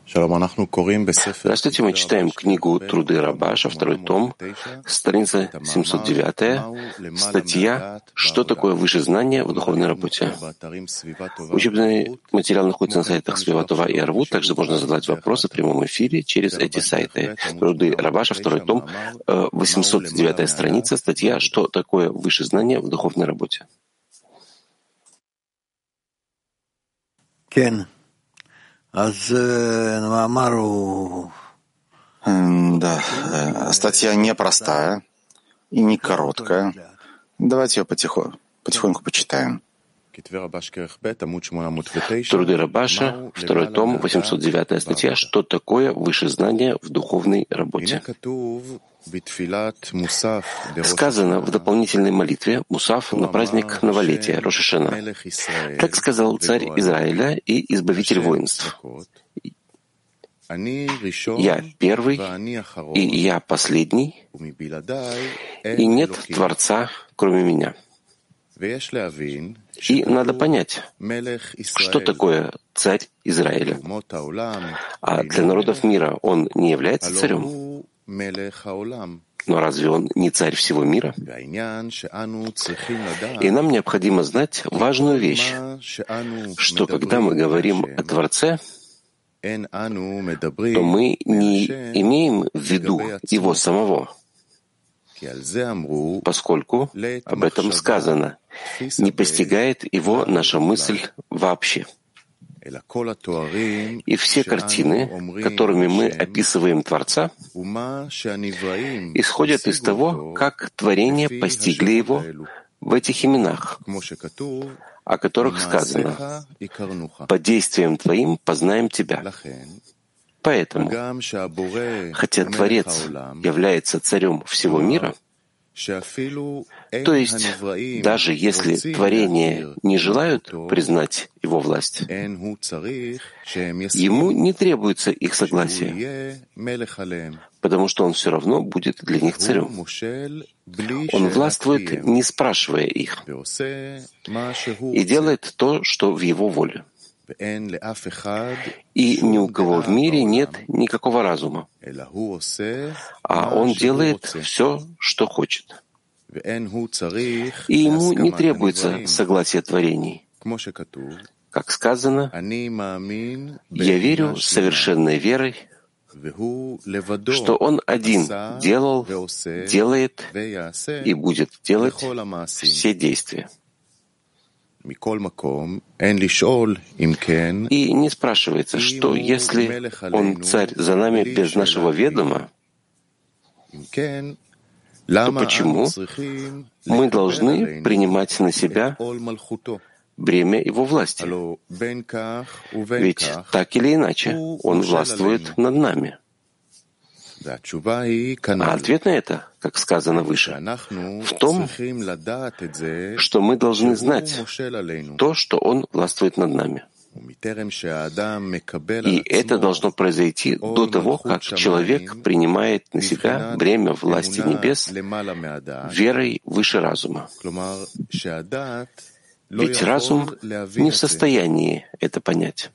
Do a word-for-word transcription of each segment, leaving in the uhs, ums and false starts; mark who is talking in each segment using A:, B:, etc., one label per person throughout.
A: Здравствуйте, мы читаем книгу «Труды Рабаша», второй том, страница семьсот девять, статья «Что такое высшее знание в духовной работе?». Учебный материал находится на сайтах Свиватова и Арвут, также можно задать вопросы в прямом эфире через эти сайты. «Труды Рабаша», второй том, восемьсот девятая страница, статья «Что такое высшее знание в духовной работе?».
B: Да, статья непростая и не короткая. Давайте ее потихоньку, потихоньку почитаем.
A: Труды Рабаша, второй том, восемьсот девятая статья «Что такое высшее знание в духовной работе?». Сказано в дополнительной молитве Мусаф на праздник новолетия Рош ха-Шана. Так сказал царь Израиля и избавитель воинств: «Я первый, и я последний, и нет Творца, кроме меня». И надо понять, что такое царь Израиля. А для народов мира он не является царем? Но разве он не царь всего мира? И нам необходимо знать важную вещь, что когда мы говорим о Творце, то мы не имеем в виду его самого, поскольку об этом сказано, не постигает его наша мысль вообще. И все картины, которыми мы описываем Творца, исходят из того, как творения постигли его в этих именах, о которых сказано: «По действиям твоим познаем тебя». Поэтому, хотя Творец является царем всего мира, то есть даже если творения не желают признать его власть, ему не требуется их согласие, потому что он все равно будет для них царем. Он властвует, не спрашивая их, и делает то, что в его воле. И ни у кого в мире нет никакого разума, а он делает все, что хочет. И ему не требуется согласие творений. Как сказано: «Я верю совершенной верой, что Он один делал, делает и будет делать все действия». И не спрашивается, что если он царь за нами без нашего ведома, то почему мы должны принимать на себя бремя его власти? Ведь так или иначе он властвует над нами. А ответ на это, как сказано выше, в том, что мы должны знать то, что Он властвует над нами. И это должно произойти до того, как человек принимает на себя бремя власти небес верой выше разума. Ведь разум не в состоянии это понять.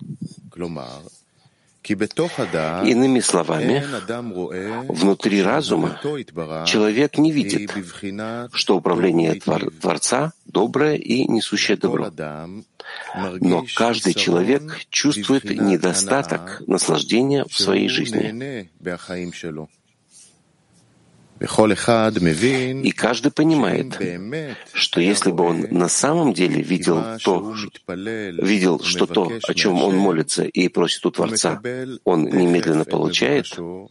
A: Иными словами, внутри разума человек не видит, что управление Творца доброе и несущее добро. Но каждый человек чувствует недостаток наслаждения в своей жизни. И каждый понимает, что если бы он на самом деле видел то, видел, что то, о чем он молится и просит у Творца, он немедленно получает, то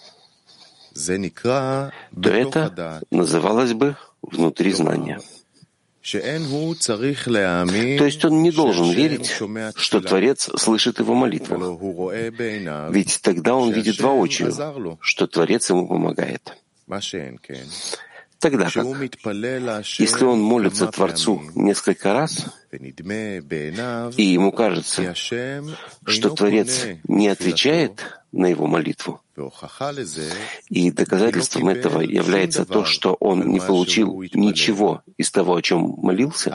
A: это называлось бы внутри знания. То есть он не должен верить, что Творец слышит его молитву, ведь тогда он видит воочию, что Творец ему помогает. Тогда как, если он молится Творцу несколько раз, и ему кажется, что Творец не отвечает на его молитву, и доказательством этого является то, что он не получил ничего из того, о чем молился,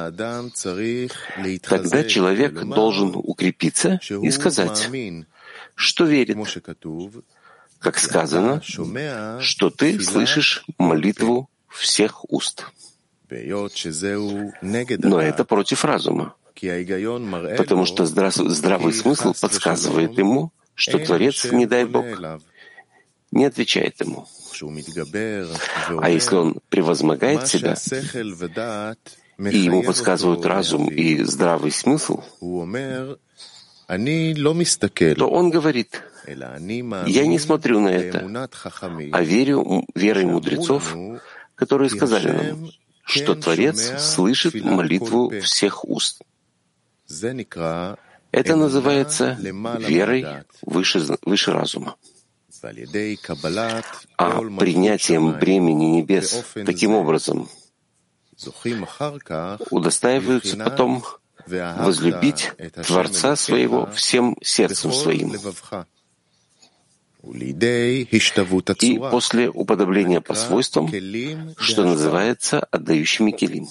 A: тогда человек должен укрепиться и сказать, что верит, как сказано, что ты слышишь молитву всех уст. Но это против разума, потому что здравый смысл подсказывает ему, что Творец, не дай Бог, не отвечает ему. А если он превозмогает себя, и ему подсказывают разум и здравый смысл, то он говорит: «Я не смотрю на это, а верю верой мудрецов, которые сказали нам, что Творец слышит молитву всех уст». Это называется верой выше, выше разума. А принятием бремени небес таким образом удостаиваются потом возлюбить Творца своего всем сердцем своим. И после уподобления по свойствам, что называется отдающими келим.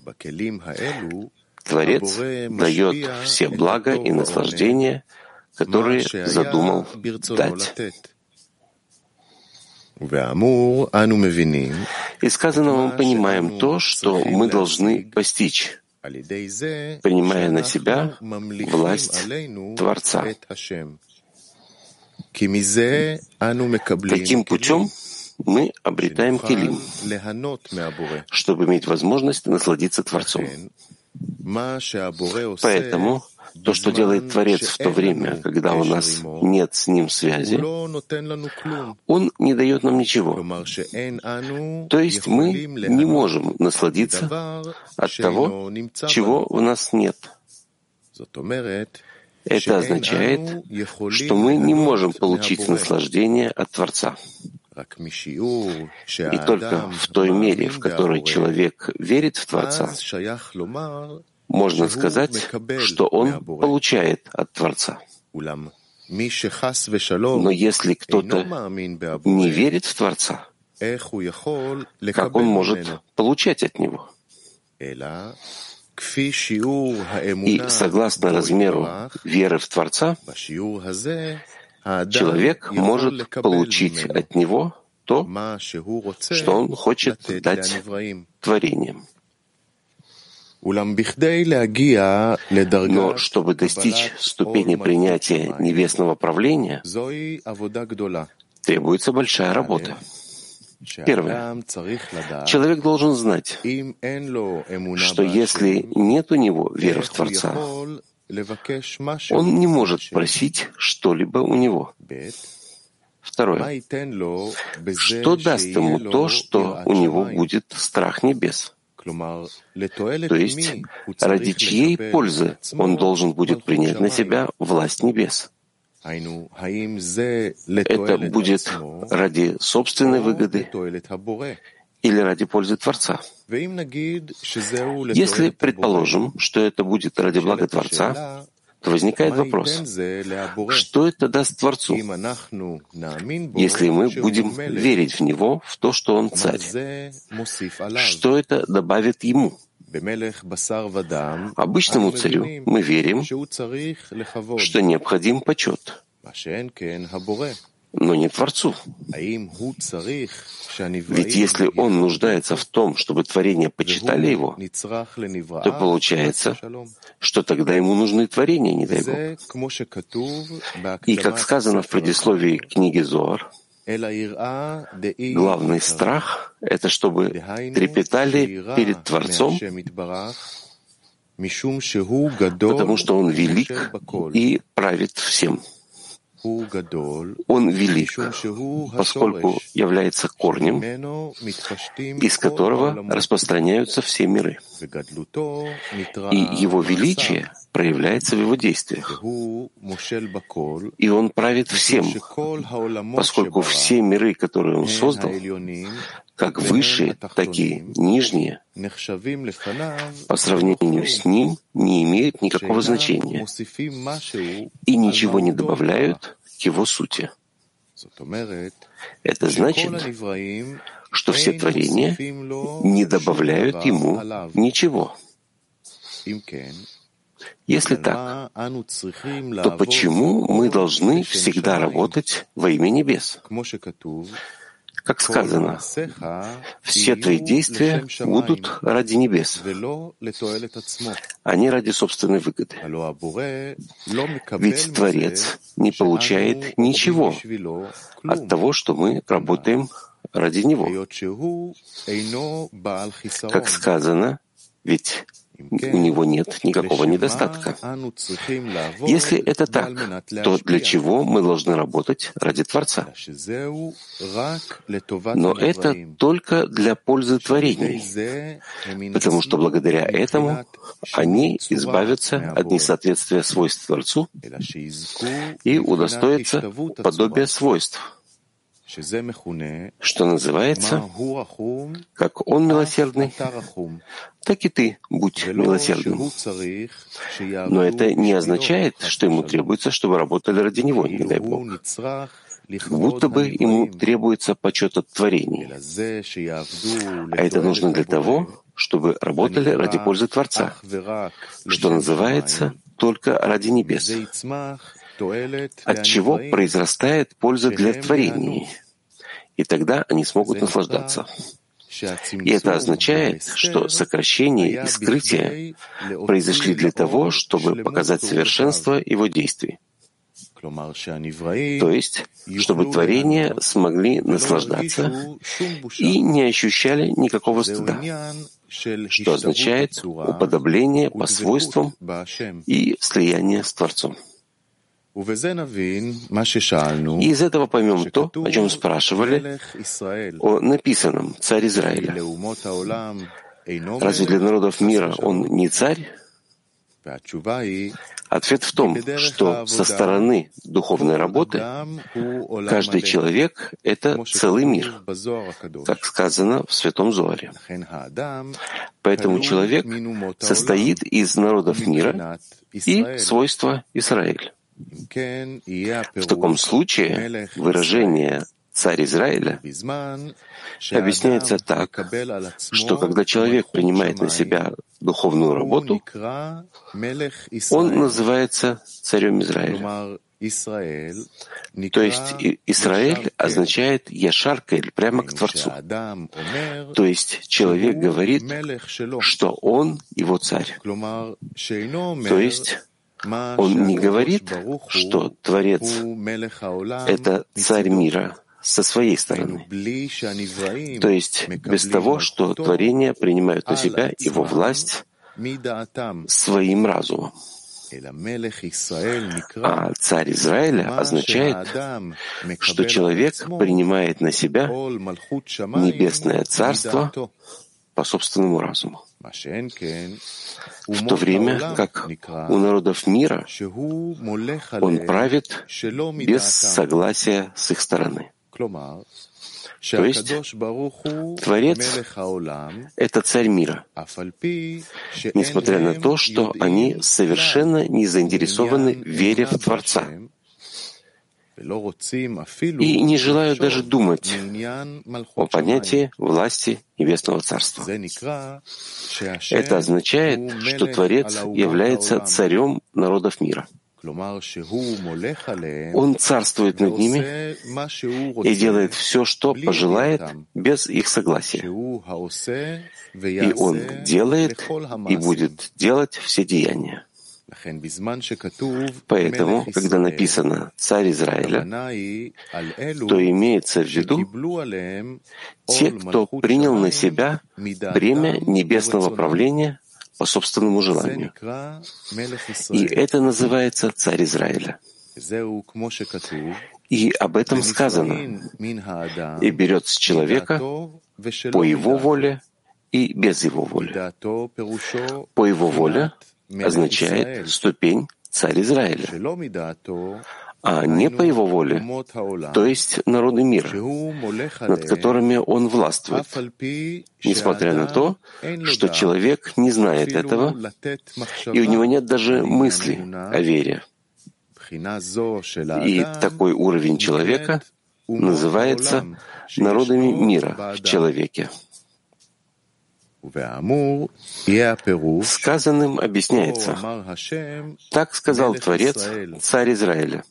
A: Творец дает все блага и наслаждения, которые задумал дать. Из сказанного мы понимаем то, что мы должны постичь, принимая на себя власть Творца. Таким путем мы обретаем келим, чтобы иметь возможность насладиться Творцом. Поэтому то, что делает Творец в то время, когда у нас нет с Ним связи, Он не дает нам ничего. То есть мы не можем насладиться от того, чего у нас нет. Это означает, что мы не можем получить наслаждение от Творца. И только в той мере, в которой человек верит в Творца, можно сказать, что он получает от Творца. Но если кто-то не верит в Творца, как он может получать от Него? И согласно размеру веры в Творца, человек может получить от Него то, что он хочет дать творениям. Но чтобы достичь ступени принятия небесного правления, требуется большая работа. Первое. Человек должен знать, что если нет у него веры в Творца, он не может просить что-либо у него. Второе. Что даст ему то, что у него будет страх небес? То есть, ради чьей пользы он должен будет принять на себя власть небес? Это будет ради собственной выгоды или ради пользы Творца? Если предположим, что это будет ради блага Творца, то возникает вопрос, что это даст Творцу, если мы будем верить в Него, в то, что Он царь? Что это добавит Ему? Обычному царю мы верим, что необходим почет, но не Творцу. Ведь если он нуждается в том, чтобы творения почитали его, то получается, что тогда ему нужны творения, не дай Бог. И как сказано в предисловии книги Зоар, главный страх — это чтобы трепетали перед Творцом, потому что Он велик и правит всем. Он велик, поскольку является корнем, из которого распространяются все миры. И Его величие проявляется в Его действиях. И Он правит всем, поскольку все миры, которые Он создал, как высшие, так и нижние, по сравнению с Ним не имеют никакого значения и ничего не добавляют к Его сути. Это значит, что все творения не добавляют Ему ничего. Если так, то почему мы должны всегда работать во имя небес? Как сказано, все твои действия будут ради небес, а не ради собственной выгоды. Ведь Творец не получает ничего от того, что мы работаем ради Него. Как сказано, ведь у него нет никакого недостатка. Если это так, то для чего мы должны работать ради Творца? Но это только для пользы творений, потому что благодаря этому они избавятся от несоответствия свойств Творцу и удостоятся подобия свойств, что называется, как Он милосердный, так и ты будь милосердным. Но это не означает, что ему требуется, чтобы работали ради него, не дай Бог. Будто бы ему требуется почет от творений. А это нужно для того, чтобы работали ради пользы Творца, что называется только ради небес, от чего произрастает польза для творений, и тогда они смогут наслаждаться. И это означает, что сокращение и скрытие произошли для того, чтобы показать совершенство его действий. То есть, чтобы творения смогли наслаждаться и не ощущали никакого стыда, что означает уподобление по свойствам и слияние с Творцом. И из этого поймем то, о чем спрашивали, о написанном «Царь Израиля». Разве для народов мира он не царь? Ответ в том, что со стороны духовной работы каждый человек — это целый мир, как сказано в Святом Зоаре. Поэтому человек состоит из народов мира и свойства Израиля. В таком случае выражение «Царь Израиля» объясняется так, что когда человек принимает на себя духовную работу, он называется царем Израиля. То есть Израиль означает «Яшаркель», прямо к Творцу. То есть человек говорит, что он его царь. То есть он не говорит, что Творец — это царь мира со своей стороны. То есть без того, что творения принимают на себя его власть своим разумом. А царь Израиля означает, что человек принимает на себя небесное царство по собственному разуму. В то время как у народов мира он правит без согласия с их стороны. То есть Творец — это царь мира, несмотря на то, что они совершенно не заинтересованы в вере в Творца и не желают даже думать о понятии власти Небесного Царства. Это означает, что Творец является царем народов мира. Он царствует над ними и делает все, что пожелает, без их согласия. И Он делает и будет делать все деяния. Поэтому, когда написано «Царь Израиля», то имеется в виду те, кто принял на себя бремя небесного правления по собственному желанию. И это называется «Царь Израиля». И об этом сказано: «И берет с человека по его воле и без его воли». По его воле означает ступень «Царь Израиля», а не по его воле, то есть народы мира, над которыми он властвует, несмотря на то, что человек не знает этого, и у него нет даже мысли о вере. И такой уровень человека называется народами мира в человеке. Сказанным объясняется: так сказал Творец, Царь Израиля,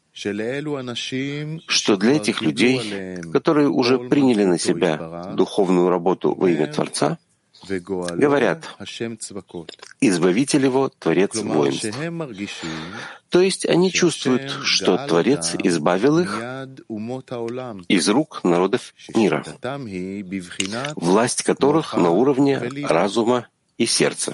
A: что для этих людей, которые уже приняли на себя духовную работу во имя Творца, говорят: Избавитель его, Творец воинств. То есть они чувствуют, что Творец избавил их из рук народов мира, власть которых на уровне разума и сердца.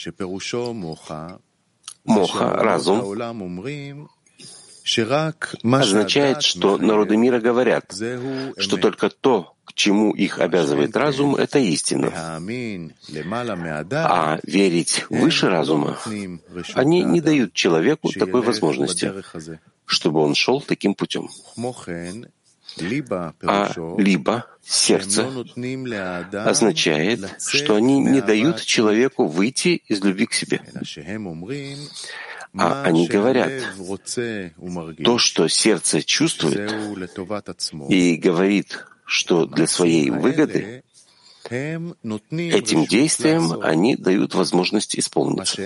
A: Моха, разум, означает, что народы мира говорят, что только то, к чему их обязывает разум, это истина. А верить выше разума они не дают человеку такой возможности, чтобы он шел таким путем. А либо сердце означает, что они не дают человеку выйти из любви к себе. А они говорят, то, что сердце чувствует и говорит, что для своей выгоды, этим действием они дают возможность исполниться.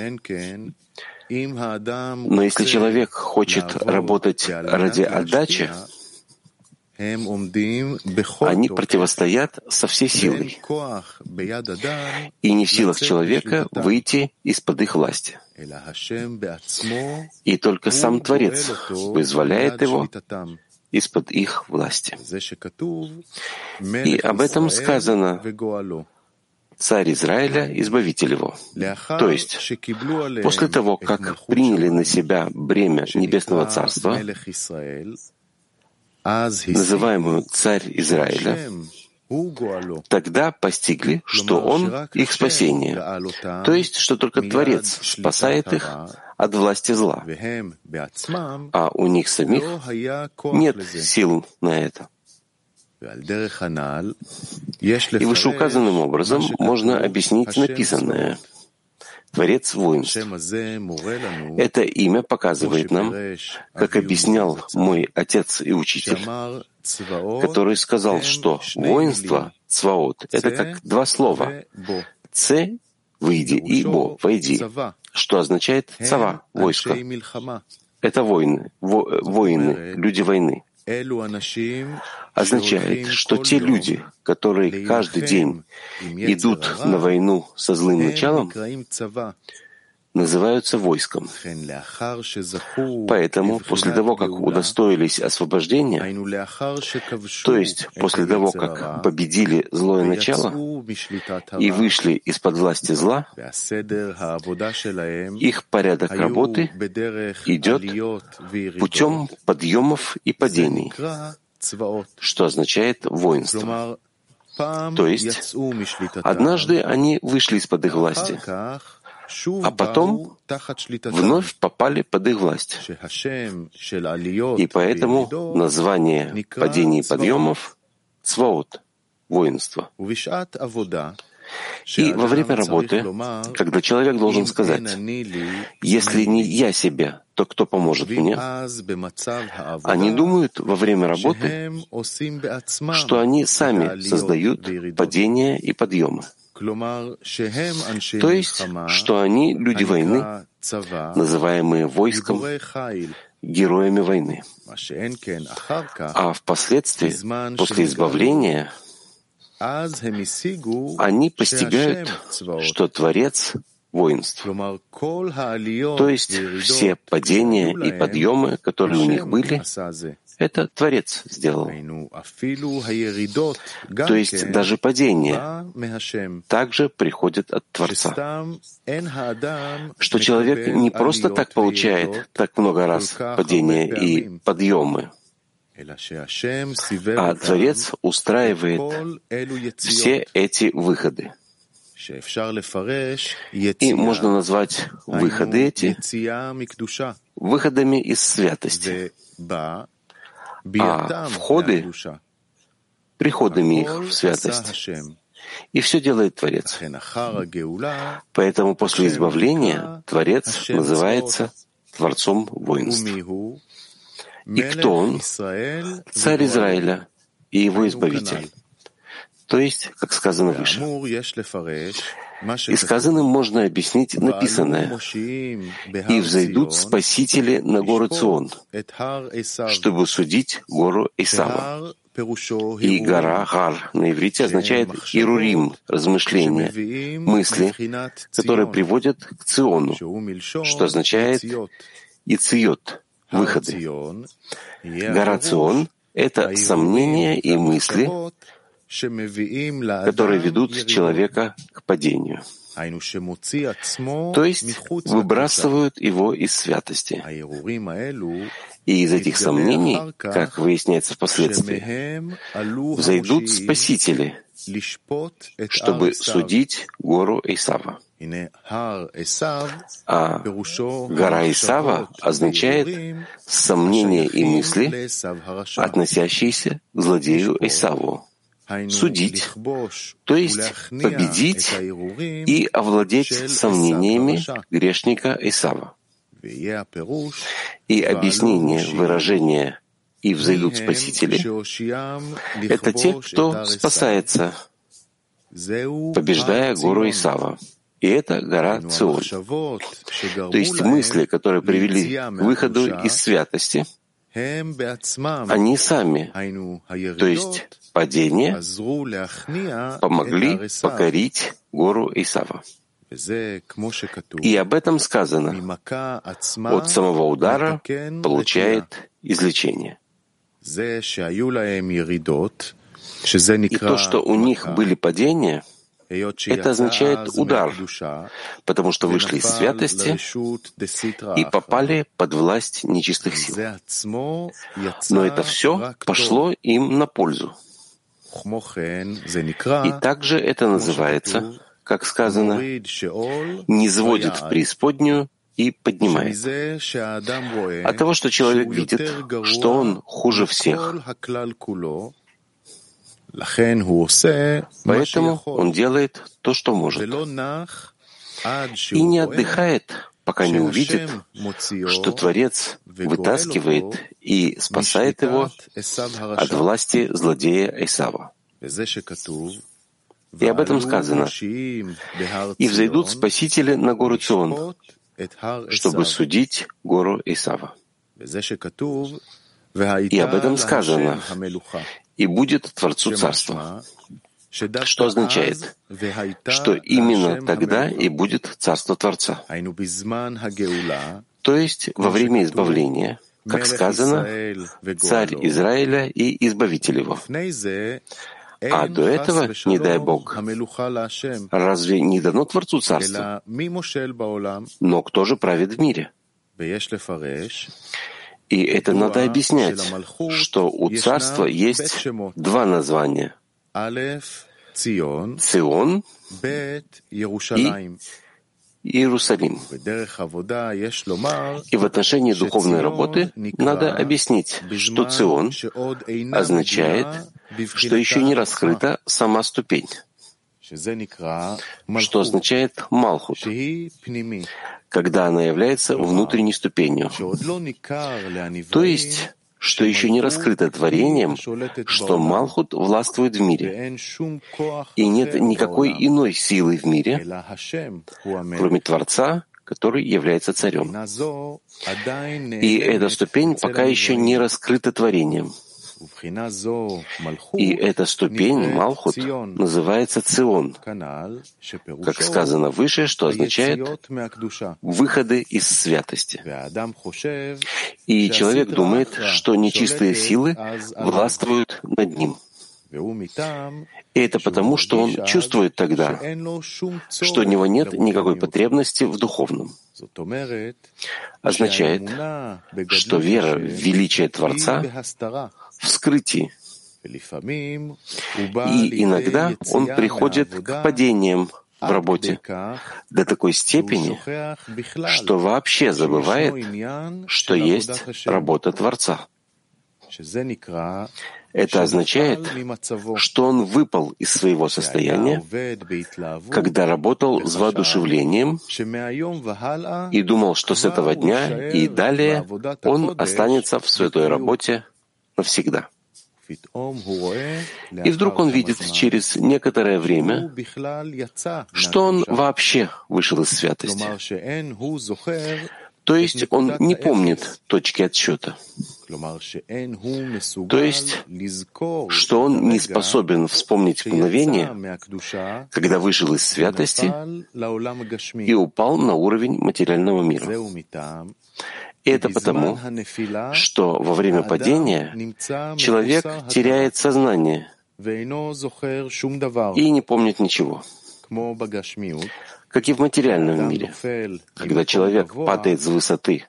A: Но если человек хочет работать ради отдачи, они противостоят со всей силой, и не в силах человека выйти из-под их власти. И только сам Творец вызволяет его из-под их власти. И об этом сказано: Царь Израиля, Избавитель его. То есть, после того, как приняли на себя бремя Небесного Царства, называемую Царь Израиля, тогда постигли, что Он — их спасение, то есть, что только Творец спасает их от власти зла, а у них самих нет сил на это. И вышеуказанным образом можно объяснить написанное. Творец воинств. Это имя показывает нам, как объяснял мой отец и учитель, который сказал, что воинство, цваот, это как два слова. Ц — выйди, и бо — войди, что означает цава — войско. Это воины, во, воины, люди войны. Означает, что те люди, которые каждый день идут на войну со злым началом, называются войском. Поэтому после того, как удостоились освобождения, то есть после того, как победили злое начало и вышли из-под власти зла, их порядок работы идет путем подъемов и падений, что означает воинство. То есть однажды они вышли из-под их власти, а потом вновь попали под их власть. И поэтому название падений и подъемов — цваот, воинство. И во время работы, когда человек должен сказать: «Если не я себе, то кто поможет мне?», они думают во время работы, что они сами создают падения и подъемы. То есть, что они люди войны, называемые войском, героями войны. А впоследствии, после избавления, они постигают, что Творец — воинств. То есть все падения и подъемы, которые у них были, это Творец сделал. То есть даже падения также приходят от Творца. Что человек не просто так получает так много раз падения и подъемы, а Творец устраивает все эти выходы. И можно назвать выходы эти выходами из святости, а входы — приходами их в святость. И все делает Творец. Поэтому после избавления Творец называется Творцом воинств. И кто он? Царь Израиля и его Избавитель. То есть, как сказано выше. И сказанным можно объяснить написанное. «И взойдут спасители на гору Цион, чтобы судить гору Эсава». И гора Гар на иврите означает «ирурим», размышления, мысли, которые приводят к Циону, что означает «ициот», выходы. Гора Цион — это сомнения и мысли, которые ведут человека к падению. То есть выбрасывают его из святости. И из этих сомнений, как выясняется впоследствии, взойдут спасители, чтобы судить гору Эсава. А гора Эсава означает сомнения и мысли, относящиеся к злодею Эсаву. Судить, то есть победить и овладеть сомнениями грешника Эсава. И объяснение выражения «и взойдут спасители» — это те, кто спасается, побеждая гору Эсава. И это гора Цион. То есть мысли, которые привели к выходу из святости, они сами, то есть падение, помогли покорить гору Эсава. И об этом сказано: от самого удара получает излечение. И то, что у них были падения, это означает удар, потому что вышли из святости и попали под власть нечистых сил. Но это все пошло им на пользу. И также это называется, как сказано, «низводит в преисподнюю и поднимает». От того, что человек видит, что он хуже всех, поэтому он делает то, что может, и не отдыхает, пока не увидит, что Творец вытаскивает и спасает его от власти злодея Эсава. И об этом сказано: «И взойдут спасители на гору Цион, чтобы судить гору Эсава». И об этом сказано: «И будет Творцу царство». Что означает, что именно тогда и будет царство Творца. То есть во время избавления, как сказано, царь Израиля и избавитель его. А до этого, не дай Бог, разве не дано Творцу царство? Но кто же правит в мире? И это надо объяснять, что у царства есть два названия — Цион и Иерусалим. И в отношении духовной работы надо объяснить, что Цион означает, что еще не раскрыта сама ступень, что означает Малхут, когда она является внутренней ступенью. То есть, что еще не раскрыто творением, что Малхут властвует в мире, и нет никакой иной силы в мире, кроме Творца, который является царем. И эта ступень пока еще не раскрыта творением. И эта ступень, Малхут, называется Цион, как сказано выше, что означает «выходы из святости». И человек думает, что нечистые силы властвуют над ним. И это потому, что он чувствует тогда, что у него нет никакой потребности в духовном. Означает, что вера в величие Творца в скрытии. И иногда он приходит к падениям в работе до такой степени, что вообще забывает, что есть работа Творца. Это означает, что он выпал из своего состояния, когда работал с воодушевлением и думал, что с этого дня и далее он останется в святой работе навсегда. И вдруг он видит через некоторое время, что он вообще вышел из святости. То есть он не помнит точки отсчета. То есть, что он не способен вспомнить мгновение, когда вышел из святости и упал на уровень материального мира. И это потому, что во время падения человек теряет сознание и не помнит ничего. Как и в материальном мире, когда человек падает с высоты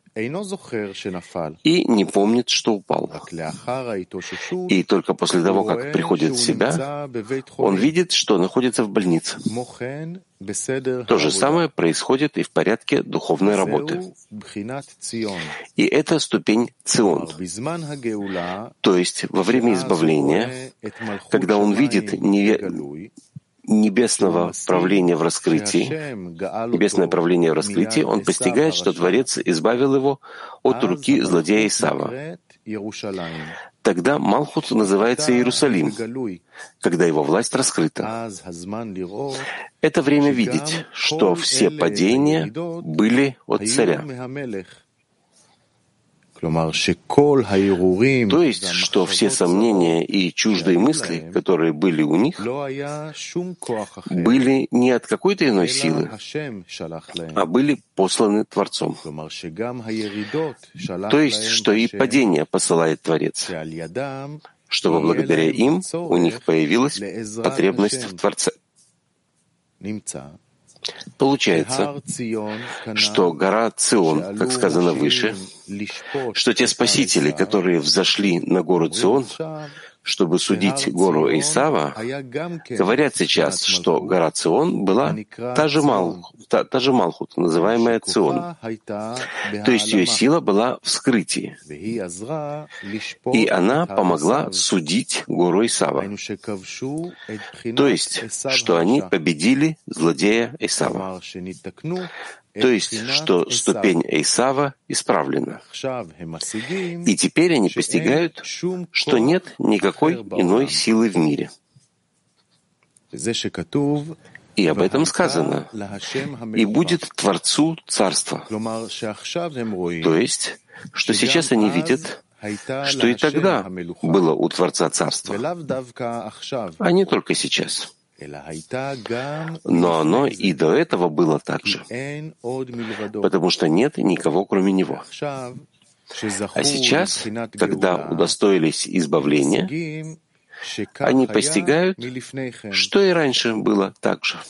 A: и не помнит, что упал. И только после того, как приходит в себя, он видит, что находится в больнице. То же самое происходит и в порядке духовной работы. И это ступень Цион. То есть во время избавления, когда он видит неве... небесного правления в раскрытии, небесное правление в раскрытии, он постигает, что Творец избавил его от руки злодея Исава. Тогда Малхут называется Иерусалим, когда его власть раскрыта. Это время видеть, что все падения были от царя. То есть, что все сомнения и чуждые мысли, которые были у них, были не от какой-то иной силы, а были посланы Творцом. То есть, что и падение посылает Творец, чтобы благодаря им у них появилась потребность в Творце. Получается, что гора Цион, как сказано выше, что те спасители, которые взошли на гору Цион, чтобы судить гору Исава, говорят сейчас, что гора Цион была та же, Мал, та, та же Малхут, называемая Цион. То есть ее сила была в скрытии. И она помогла судить гору Исава. То есть, что они победили злодея Исава. То есть, что ступень Исава исправлена. И теперь они постигают, что нет никакой иной силы в мире. И об этом сказано. «И будет Творцу царство». То есть, что сейчас они видят, что и тогда было у Творца царство, а не только сейчас. Но оно и до этого было так же, потому что нет никого, кроме Него. А сейчас, когда удостоились избавления, они постигают, что и раньше было так же.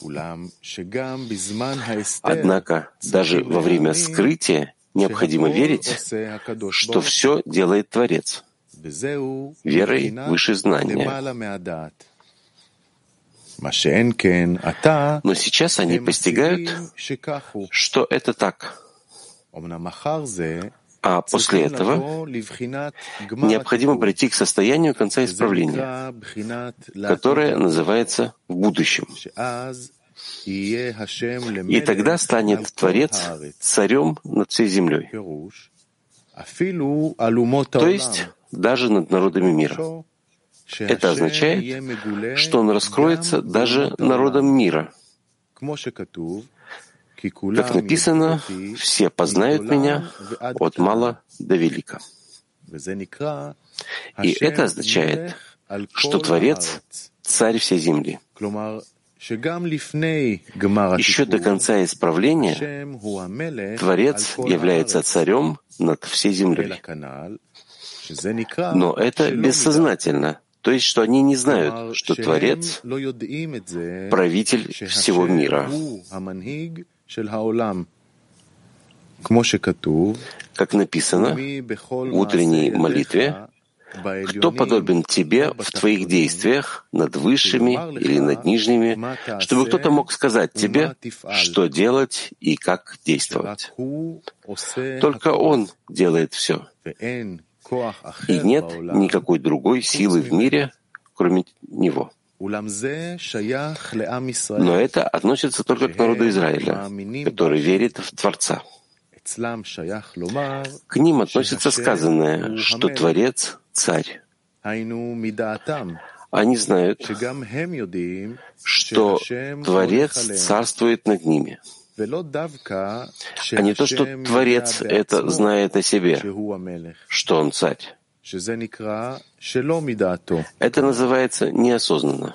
A: Однако даже во время скрытия необходимо верить, что все делает Творец, верой выше знания. Но сейчас они постигают, что это так. А после этого необходимо прийти к состоянию конца исправления, которое называется в будущем. И тогда станет Творец царем над всей землей. То есть даже над народами мира. Это означает, что он раскроется даже народам мира. Как написано, все познают меня от мала до велика. И это означает, что Творец — царь всей земли. Еще до конца исправления Творец является царем над всей землей. Но это бессознательно. То есть, что они не знают, что Творец — правитель всего мира. Как написано в утренней молитве, «Кто подобен тебе в твоих действиях над высшими или над нижними, чтобы кто-то мог сказать тебе, что делать и как действовать?» Только Он делает все. И нет никакой другой силы в мире, кроме Него. Но это относится только к народу Израиля, который верит в Творца. К ним относится сказанное, что Творец — царь. Они знают, что Творец царствует над ними, а не то, что Творец это знает о себе, что Он царь. Это называется неосознанно.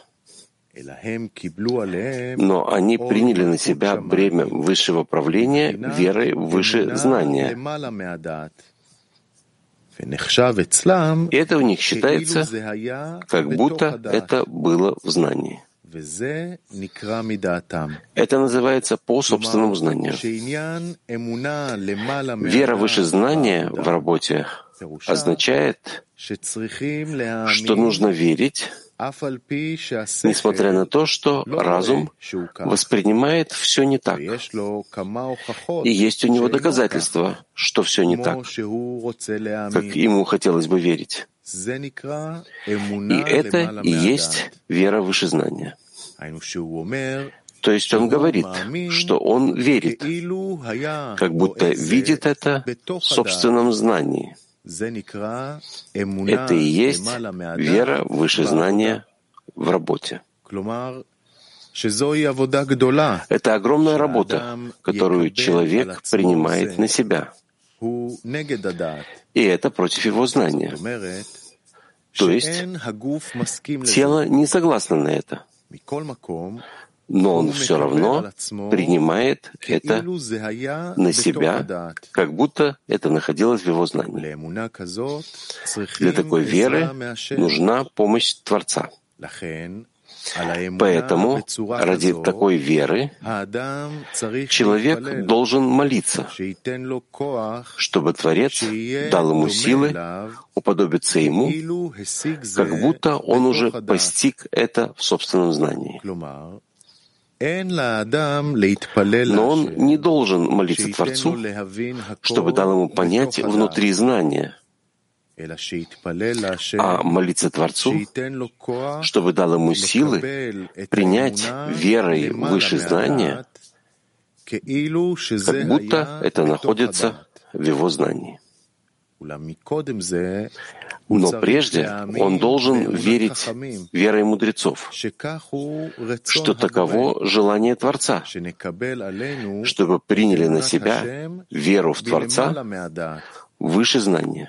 A: Но они приняли на себя бремя высшего правления верой выше знания. И это у них считается, как будто это было в знании. Это называется по собственному знанию. Вера выше знания в работе означает, что нужно верить, несмотря на то, что разум воспринимает все не так. И есть у него доказательства, что все не так, как ему хотелось бы верить. И это и есть вера выше знания. То есть он говорит, что он верит, как будто видит это в собственном знании. Это и есть вера выше знания в работе. Это огромная работа, которую человек принимает на себя. И это против его знания. То есть тело не согласно на это. Но он все равно принимает это на себя, как будто это находилось в его знании. Для такой веры нужна помощь Творца. Поэтому ради такой веры человек должен молиться, чтобы Творец дал ему силы уподобиться ему, как будто он уже постиг это в собственном знании. Но он не должен молиться Творцу, чтобы дал ему понять внутри знания, а молиться Творцу, чтобы дал ему силы принять верой выше знания, как будто это находится в его знании. Но прежде он должен верить верой мудрецов, что таково желание Творца, чтобы приняли на себя веру в Творца выше знания.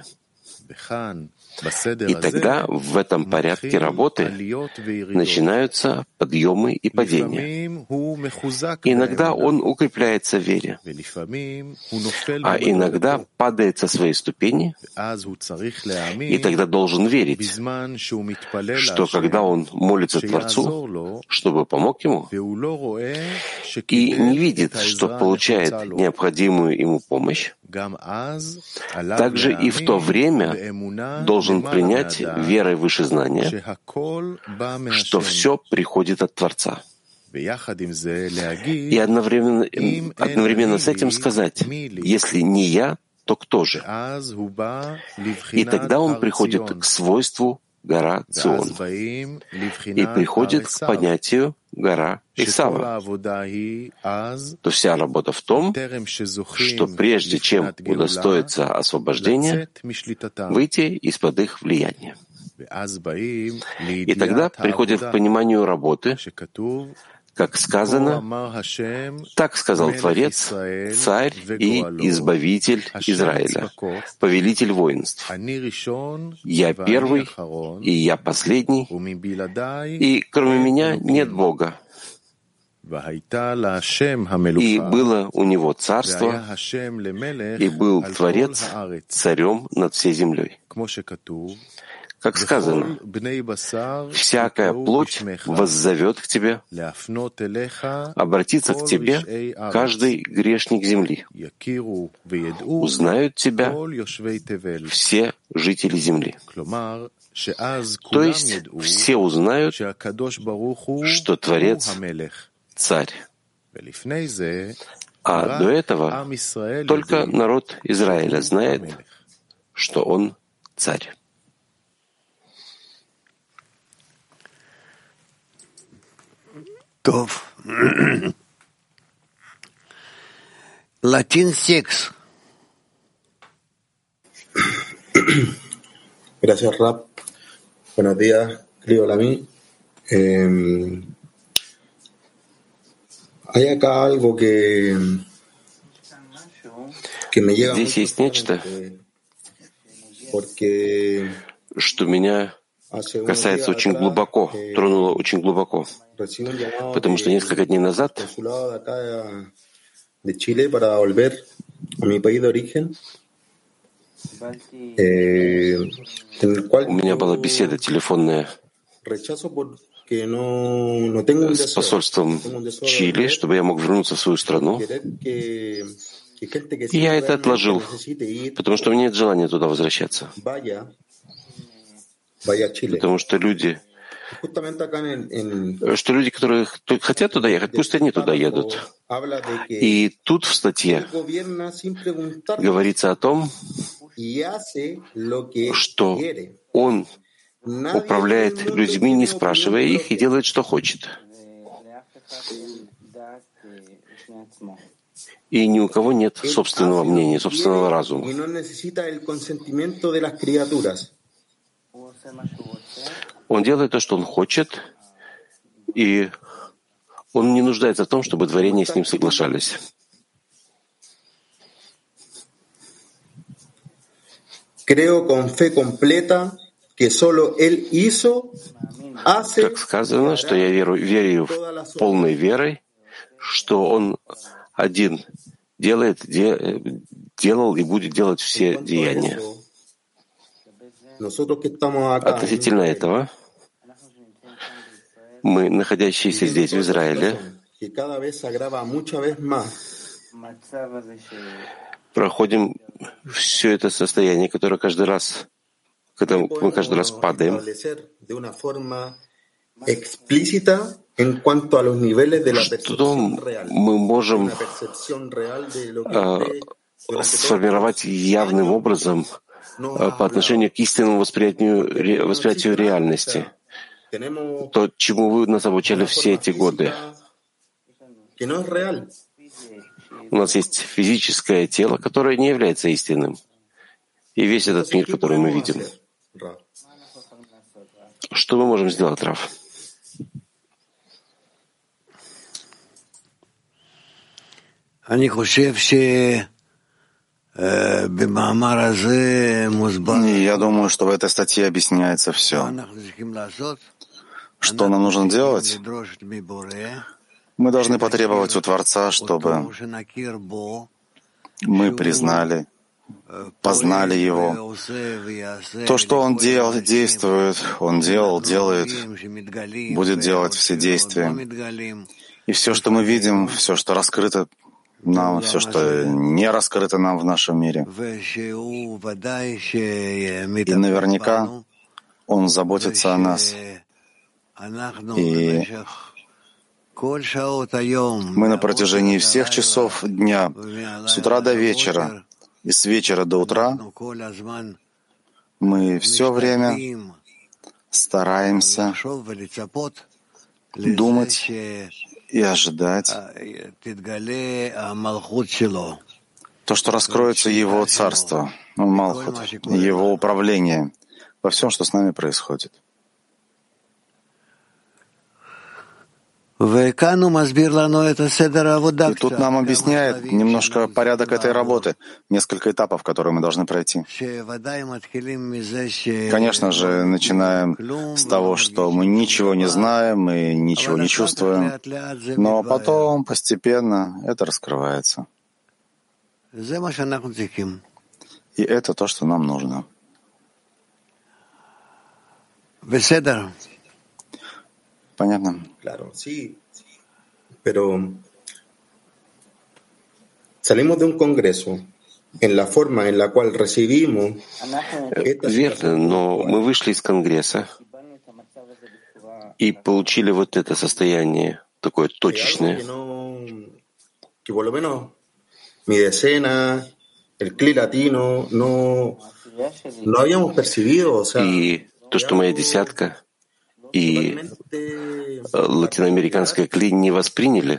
A: И тогда в этом порядке работы начинаются подъемы и падения. Иногда он укрепляется в вере, а иногда падает со своей ступени, и тогда должен верить, что когда он молится Творцу, чтобы помог ему, и не видит, что получает необходимую ему помощь, также и в то время должен принять верой выше знания, что все приходит от Творца. И одновременно, одновременно с этим сказать, если не я, то кто же? И тогда он приходит к свойству гора Цион и приходит к понятию гора Исава. То вся работа в том, что прежде чем удостоиться освобождения, выйти из-под их влияния. И тогда приходит к пониманию работы, как сказано, так сказал Творец, Царь и Избавитель Израиля, Повелитель воинств. Я первый, и я последний, и кроме меня нет Бога. И было у него царство, и был Творец царем над всей землей. Как сказано, «Всякая плоть воззовет к тебе, обратится к тебе каждый грешник земли. Узнают тебя все жители земли». То есть все узнают, что Творец — царь. А до этого только народ Израиля знает, что он царь.
C: Latin six.
D: Gracias, Rab.
C: Buenos días, querido Lami. Eh, hay acá algo que, que me llega
A: Здесь
C: mucho
A: есть нечто,
C: porque
A: что меня
C: hace unos
A: касается
C: días
A: очень
C: atrás
A: глубоко, тронуло
C: eh,
A: очень глубоко.
C: recibí un llamado
A: Потому что несколько
C: del,
A: дней
C: del
A: назад
C: consulado de acá de Chile para volver a mi país de origen, eh, en el
A: у
C: cual
A: меня была
C: yo
A: беседа телефонная
C: rechazo porque no, no tengo un
A: с
C: deseo,
A: посольством
C: tengo un deseo de
A: Чили,
C: volver
A: чтобы я мог вернуться в свою
C: por
A: страну.
C: querer que, que gente que
A: И
C: sí
A: я это
C: realmente
A: отложил,
C: necesite ir,
A: потому что у меня нет желания туда возвращаться.
C: vaya, vaya a Chile.
A: Потому что люди,
C: Y justamente acá en, en,
A: что люди, которые хотят туда
C: en
A: ехать,
C: este
A: пусть они туда едут.
C: párrafo habla de que
A: И тут в статье
C: él gobierna sin preguntarles
A: говорится о том,
C: y hace lo que
A: что
C: quiere.
A: он
C: Nadie en el
A: управляет
C: mundo
A: людьми, не
C: tiene opinión
A: спрашивая их, и
C: propia.
A: делает, что хочет. И ни у кого нет
C: Él
A: собственного
C: hace lo
A: мнения,
C: que
A: собственного
C: quiere
A: разума.
C: y no necesita el consentimiento de las criaturas.
A: Он делает то, что он хочет, и он не нуждается в том, чтобы творения с ним соглашались.
C: Creo con fe completa que solo él hizo, hace,
A: Как сказано, что я верю, верю полной верой, что он один делает, де, делал и будет делать все деяния. Относительно этого, мы, находящиеся здесь, в Израиле, проходим все это состояние, которое каждый раз, когда мы каждый раз падаем, что мы можем э, сформировать явным образом э, по отношению к истинному восприятию, ре, восприятию реальности, то, чему вы нас обучали все эти годы. У нас есть физическое тело, которое не является истинным, и весь этот мир, который мы видим. Что мы можем сделать, Рав?
D: Я
B: думаю, что в этой статье объясняется все. Что нам нужно делать? Мы должны потребовать у Творца, чтобы мы признали, познали Его. То, что Он делал, действует, Он делал, делает, будет делать все действия. И все, что мы видим, все, что раскрыто нам, все, что не раскрыто нам в нашем мире. И наверняка Он заботится о нас. И мы на протяжении всех часов дня, с утра до вечера и с вечера до утра, мы все время стараемся думать и ожидать то, что раскроется Его царство, Малхут, Его управление во всем, что с нами происходит. И тут нам объясняет немножко порядок этой работы, несколько этапов, которые мы должны пройти. Конечно же, начинаем с того, что мы ничего не знаем и ничего не чувствуем, но потом постепенно это раскрывается. И это то, что нам нужно. Понятно?
C: Claro, sí, pero salimos de un congreso en la forma en la cual recibimos.
A: Верно, но мы вышли из Конгресса и получили вот это состояние такое точечное.
C: Que por lo menos mi decena, el cli latino, no, no habíamos percibido, o sea.
A: И то, что моя десятка и латиноамериканская кли не восприняли,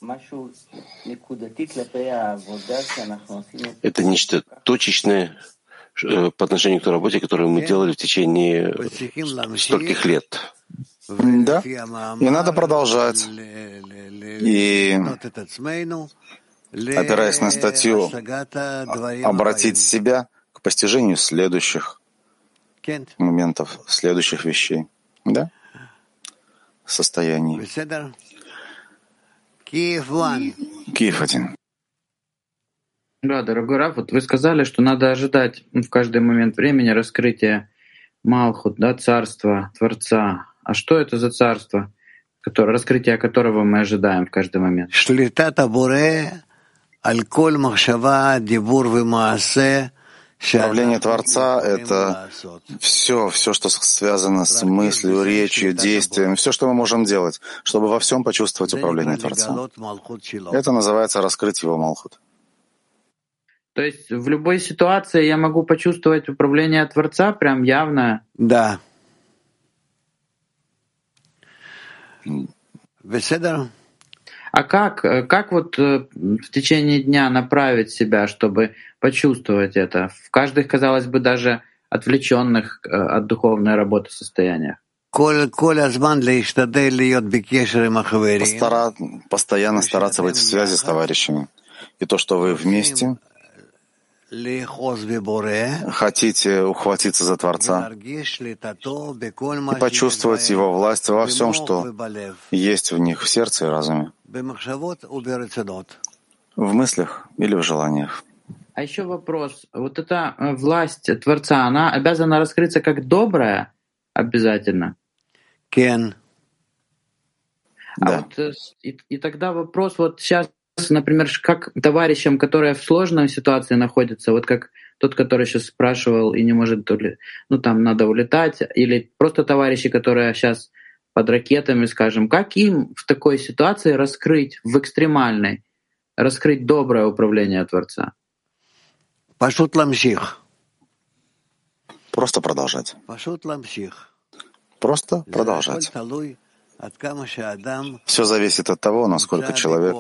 A: Это нечто точечное по отношению к той работе, которую мы делали в течение стольких лет.
B: Да, и надо продолжать. И, опираясь на статью, обратить себя к постижению следующих моментов, следующих вещей. Да? Состояний. Киев один.
E: Да, дорогой Раф, вот вы сказали, что надо ожидать в каждый момент времени раскрытия Малхут, да, царства, Творца. А что это за царство, которое, раскрытие которого мы ожидаем в каждый момент?
B: Правление Творца — это все, все, что связано с мыслью, речью, действием, все, что мы можем делать, чтобы во всем почувствовать управление Творца. Это называется раскрыть его Малхут.
E: То есть в любой ситуации я могу почувствовать управление Творца прям явно?
D: Да.
E: А как, как вот в течение дня направить себя, чтобы почувствовать это в каждых, казалось бы, даже отвлеченных от духовной работы состояниях?
B: Постара... Постоянно стараться быть в связи с товарищами. И то, что вы вместе хотите ухватиться за Творца и почувствовать Его власть во всем, что есть в них, в сердце и разуме, в мыслях или в желаниях.
E: А еще вопрос. Вот эта власть Творца, она обязана раскрыться как добрая обязательно?
D: Кен.
E: А
B: Да.
E: вот и, и тогда вопрос вот сейчас, например, как товарищам, которые в сложной ситуации находятся, вот как тот, который сейчас спрашивал и не может, то ли, ну там надо улетать, или просто товарищи, которые сейчас под ракетами, скажем, как им в такой ситуации раскрыть, в экстремальной, раскрыть доброе управление Творца?
D: Пашут ламших.
B: Просто продолжать.
D: Пашут ламших.
B: Просто продолжать. Все зависит от того, насколько человек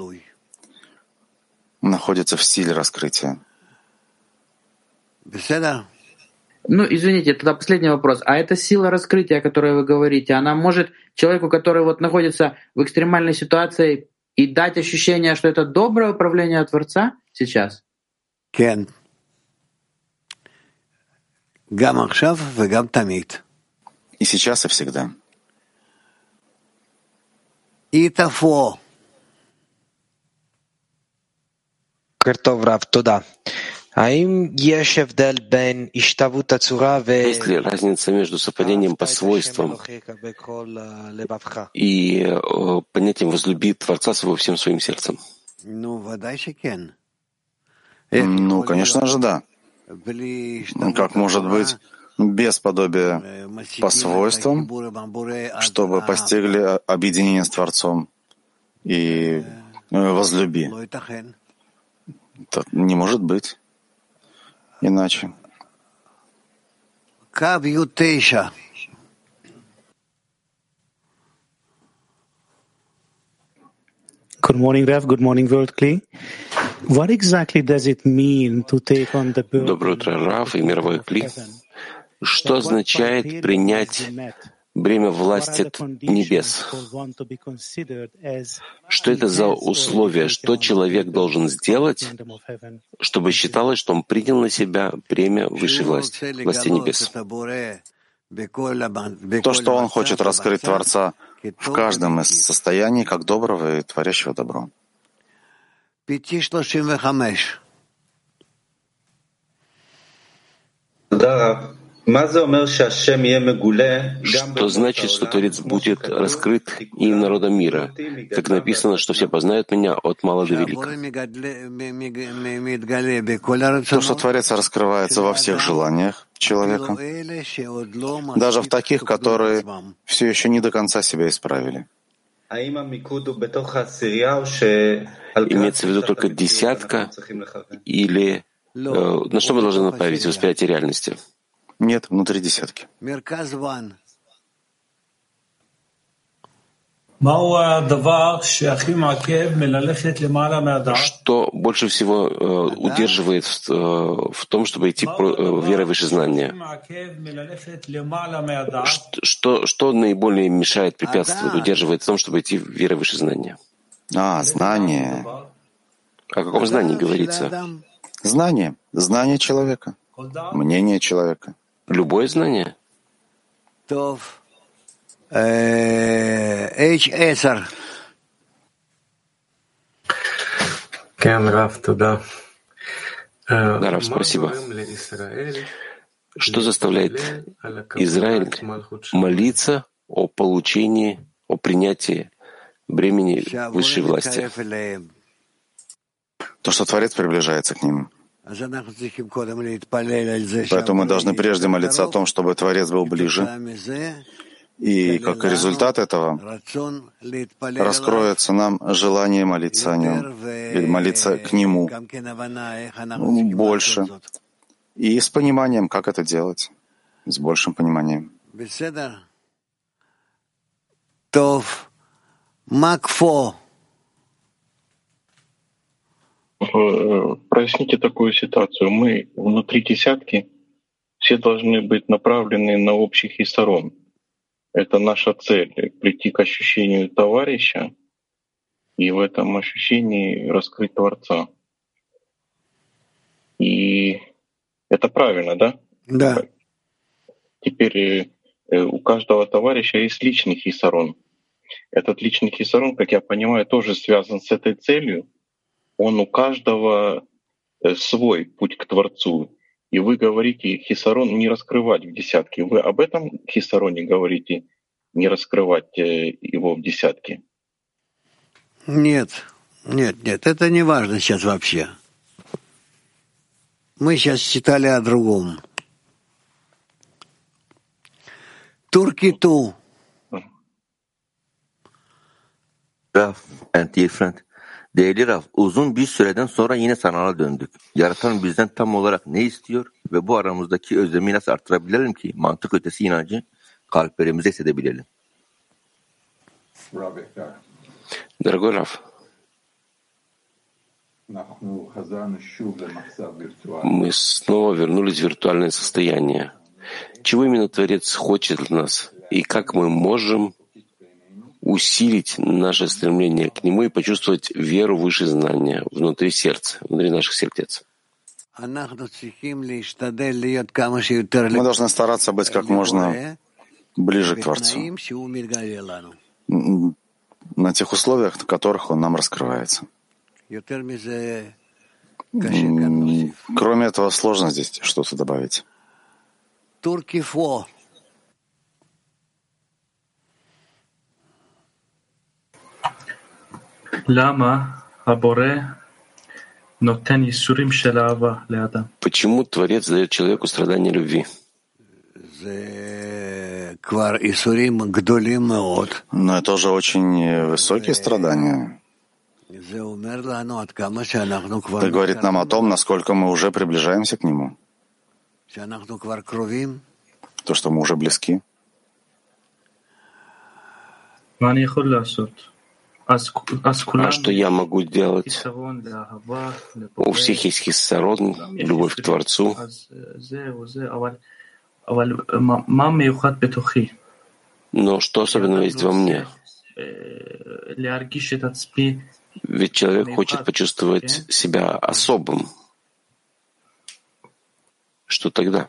B: находится в силе раскрытия.
E: Ну, извините, тогда последний вопрос. А эта сила раскрытия, о которой вы говорите, она может человеку, который вот находится в экстремальной ситуации, и дать ощущение, что это доброе управление Творца сейчас?
D: Кен. Гам ахшав вегам тамид.
B: И сейчас, и всегда.
D: Итафо.
F: Кертов Рав, туда.
A: Есть ли разница между совпадением по свойствам и понятием «возлюби Творца своего всем своим сердцем»?
B: Ну, конечно же, да. Как может быть без подобия по свойствам, чтобы постигли объединение с Творцом и возлюби? Это не может быть иначе.
G: Good morning, Rav. Good morning, World Kli. What exactly does it mean to take on the burden?
A: Доброе утро, Раф и мировой Кли. Что означает принять бремя власти небес? Что это за условия? Что человек должен сделать, чтобы считалось, что он принял на себя бремя высшей власти, власти небес?
B: То, что он хочет раскрыть Творца в каждом из состояний, как доброго и творящего добро.
C: Да.
A: Что значит, что Творец будет раскрыт им народом мира? Как написано, что все познают меня от мала до велика.
B: То, что Творец раскрывается во всех желаниях человека, даже в таких, которые все еще не до конца себя исправили.
A: Имеется в виду только десятка или э, на что мы должны направить восприятие реальности?
B: Нет, внутри десятки.
A: Что больше всего э, удерживает в, э, в том, чтобы идти про, э, верой выше знания? Что, что, что наиболее мешает, препятствует, удерживает в том, чтобы идти верой выше знания?
B: А, знание.
A: О каком знании говорится?
B: Знание. Знание человека. Мнение человека.
A: Любое знание?
D: эйч десять.
A: Да, Рав, спасибо. Что заставляет Израиль молиться о получении, о принятии бремени высшей власти?
B: То, что Творец приближается к ним. Поэтому мы должны прежде молиться о том, чтобы Творец был ближе. И как результат этого раскроется нам желание молиться о Нем, или молиться к Нему больше. И с пониманием, как это делать, с большим пониманием.
H: Проясните такую ситуацию. Мы внутри десятки все должны быть направлены на общий хисарон. Это наша цель — прийти к ощущению товарища и в этом ощущении раскрыть Творца. И это правильно, да?
D: Да.
H: Теперь у каждого товарища есть личный хисарон. Этот личный хисарон, как я понимаю, тоже связан с этой целью. Он у каждого свой путь к Творцу. И вы говорите хисарон не раскрывать в десятке. Вы об этом хисароне говорите, не раскрывать его в десятке?
D: Нет, нет, нет, это не важно сейчас вообще. Мы сейчас читали о другом. Turkitu.
I: Raf and dear friend. Değerli Raf, uzun bir süreden sonra yine sanala döndük. Yaratan bizden tam olarak ne istiyor ve bu aramızdaki özlemi nasıl artırabilirim ki mantık ötesi inancı kalplerimize hissedebilelim?
A: Дорогой Рав, мы снова вернулись в виртуальное состояние. Чего именно Творец хочет от нас и как мы можем усилить наше стремление к Нему и почувствовать веру выше знания внутри сердца, внутри наших сердец?
B: Мы должны стараться быть как можно ближе к Творцу, на тех условиях, в которых Он нам раскрывается. Кроме этого, сложно здесь что-то добавить.
A: Почему Творец дает человеку страдания любви?
B: Но это уже очень высокие страдания. Это говорит нам о том, насколько мы уже приближаемся к Нему. То, что мы уже близки.
A: А что я могу делать? У всех есть хиссарон, любовь к Творцу. Но что особенного есть во мне? Ведь человек хочет почувствовать себя особым. Что тогда?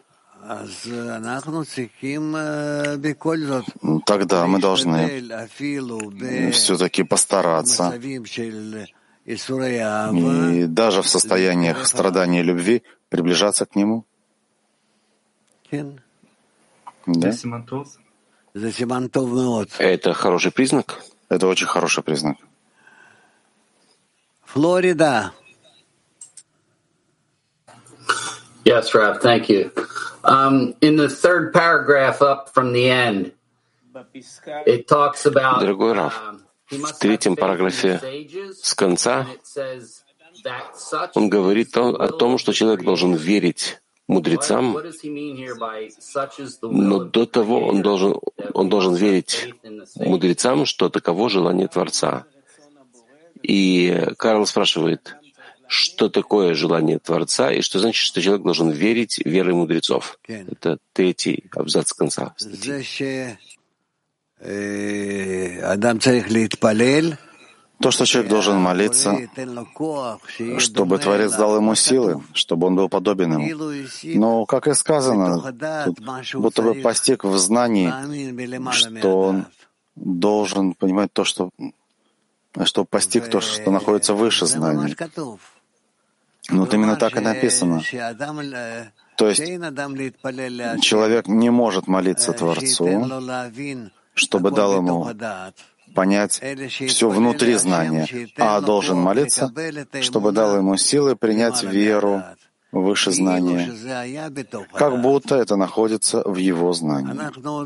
B: Тогда мы должны все-таки постараться и даже в состояниях страдания и любви приближаться к Нему. Да?
A: Это хороший признак?
B: Это очень хороший признак.
D: Флорида.
J: Yes, Rav, thank you. Um, in the third paragraph up from the end, it talks about.
A: Дорогой Рав, в третьем параграфе с конца он говорит о том, что человек должен верить мудрецам, но до того он должен он должен верить мудрецам, что таково желание Творца. И Карл спрашивает, что такое желание Творца и что значит, что человек должен верить верой мудрецов. Это третий абзац конца статьи.
B: То, что человек должен молиться, чтобы Творец дал ему силы, чтобы он был подобен ему. Но, как и сказано, тут будто бы постиг в знании, что он должен понимать то, что, что постиг то, что находится выше знания. Но вот именно так и написано. То есть человек не может молиться Творцу, чтобы дал ему понять все внутри знания, а должен молиться, чтобы дал ему силы принять веру выше знания, как будто это находится в его знании.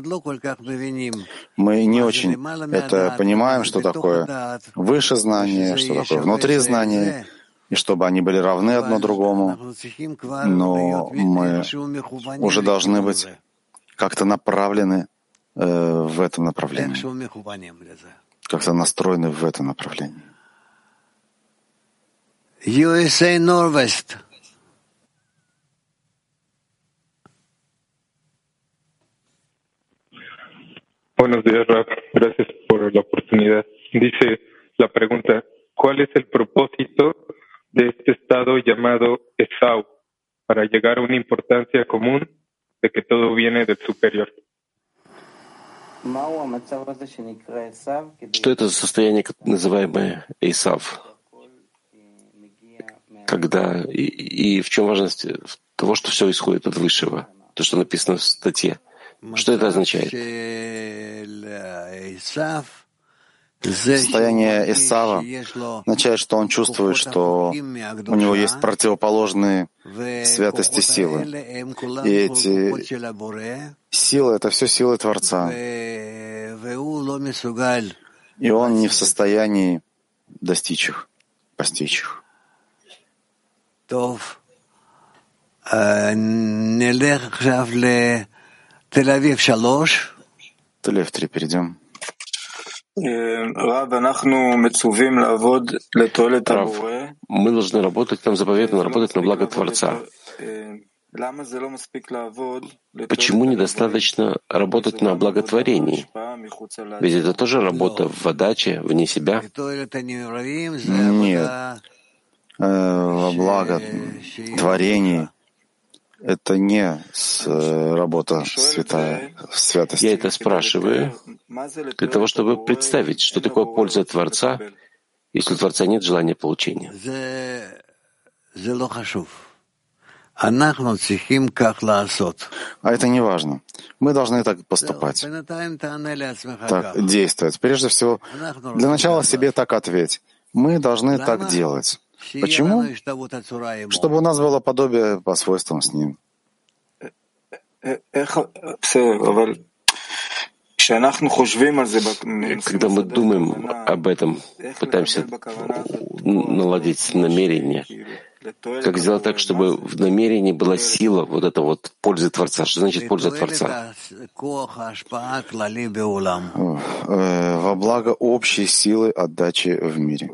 B: Мы не очень это понимаем, что такое выше знание, что такое внутри знания, и чтобы они были равны одно другому, но мы уже должны быть как-то направлены э, в этом направлении, как-то настроены в этом направлении.
D: ю эс эй Norwest.
K: Buenos días, Raf. Gracias por la oportunidad. Dice la pregunta, ¿cuál es el propósito de este estado llamado Esau para llegar a una importancia común de que todo viene del superior?
A: Что это за состояние, называемое Эйсав? Когда и, и в чем важность того, что все исходит от Высшего, то, что написано в статье? Что это означает?
B: Состояние Исава означает, что он чувствует, что у него есть противоположные святости силы. И эти силы — это все силы Творца. И он не в состоянии достичь их, постичь их. Тель-Авив три перейдем.
A: Рав, мы должны работать, нам заповедано работать на благо Творца. Почему недостаточно работать на благотворении? Ведь это тоже работа в отдаче, вне себя.
B: Нет. Во благо творении это не работа святая, святости.
A: Я это спрашиваю для того, чтобы представить, что такое польза Творца, если у Творца нет желания получения.
B: А это не важно. Мы должны так поступать, так действовать. Прежде всего, для начала себе так ответь. Мы должны так делать. Почему? Чтобы у нас было подобие по свойствам с ним.
A: Когда мы думаем об этом, пытаемся наладить намерение, как сделать так, чтобы в намерении была сила вот эта вот пользы Творца. Что значит польза Творца?
B: Во благо общей силы отдачи в мире.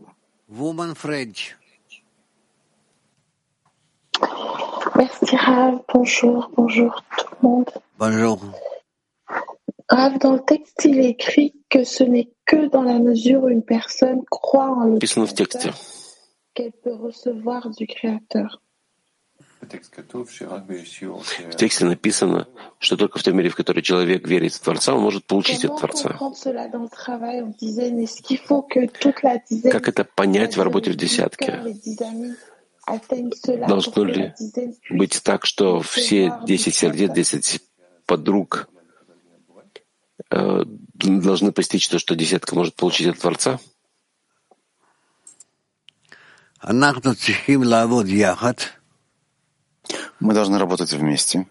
L: Merci Rav, bonjour, bonjour tout le monde.
D: Bonjour.
L: Rav, dans le texte, il est écrit que ce n'est que dans la mesure où une personne croit en le Créateur qu'elle peut recevoir du Créateur.
A: В тексте написано, что только в той мере, в которой человек верит в Творца, он может получить от Творца. Как это понять в работе в десятке? Должно ли быть так, что все десять сердец, десять подруг э, должны постичь то, что десятка может получить от Творца?
B: Мы должны работать вместе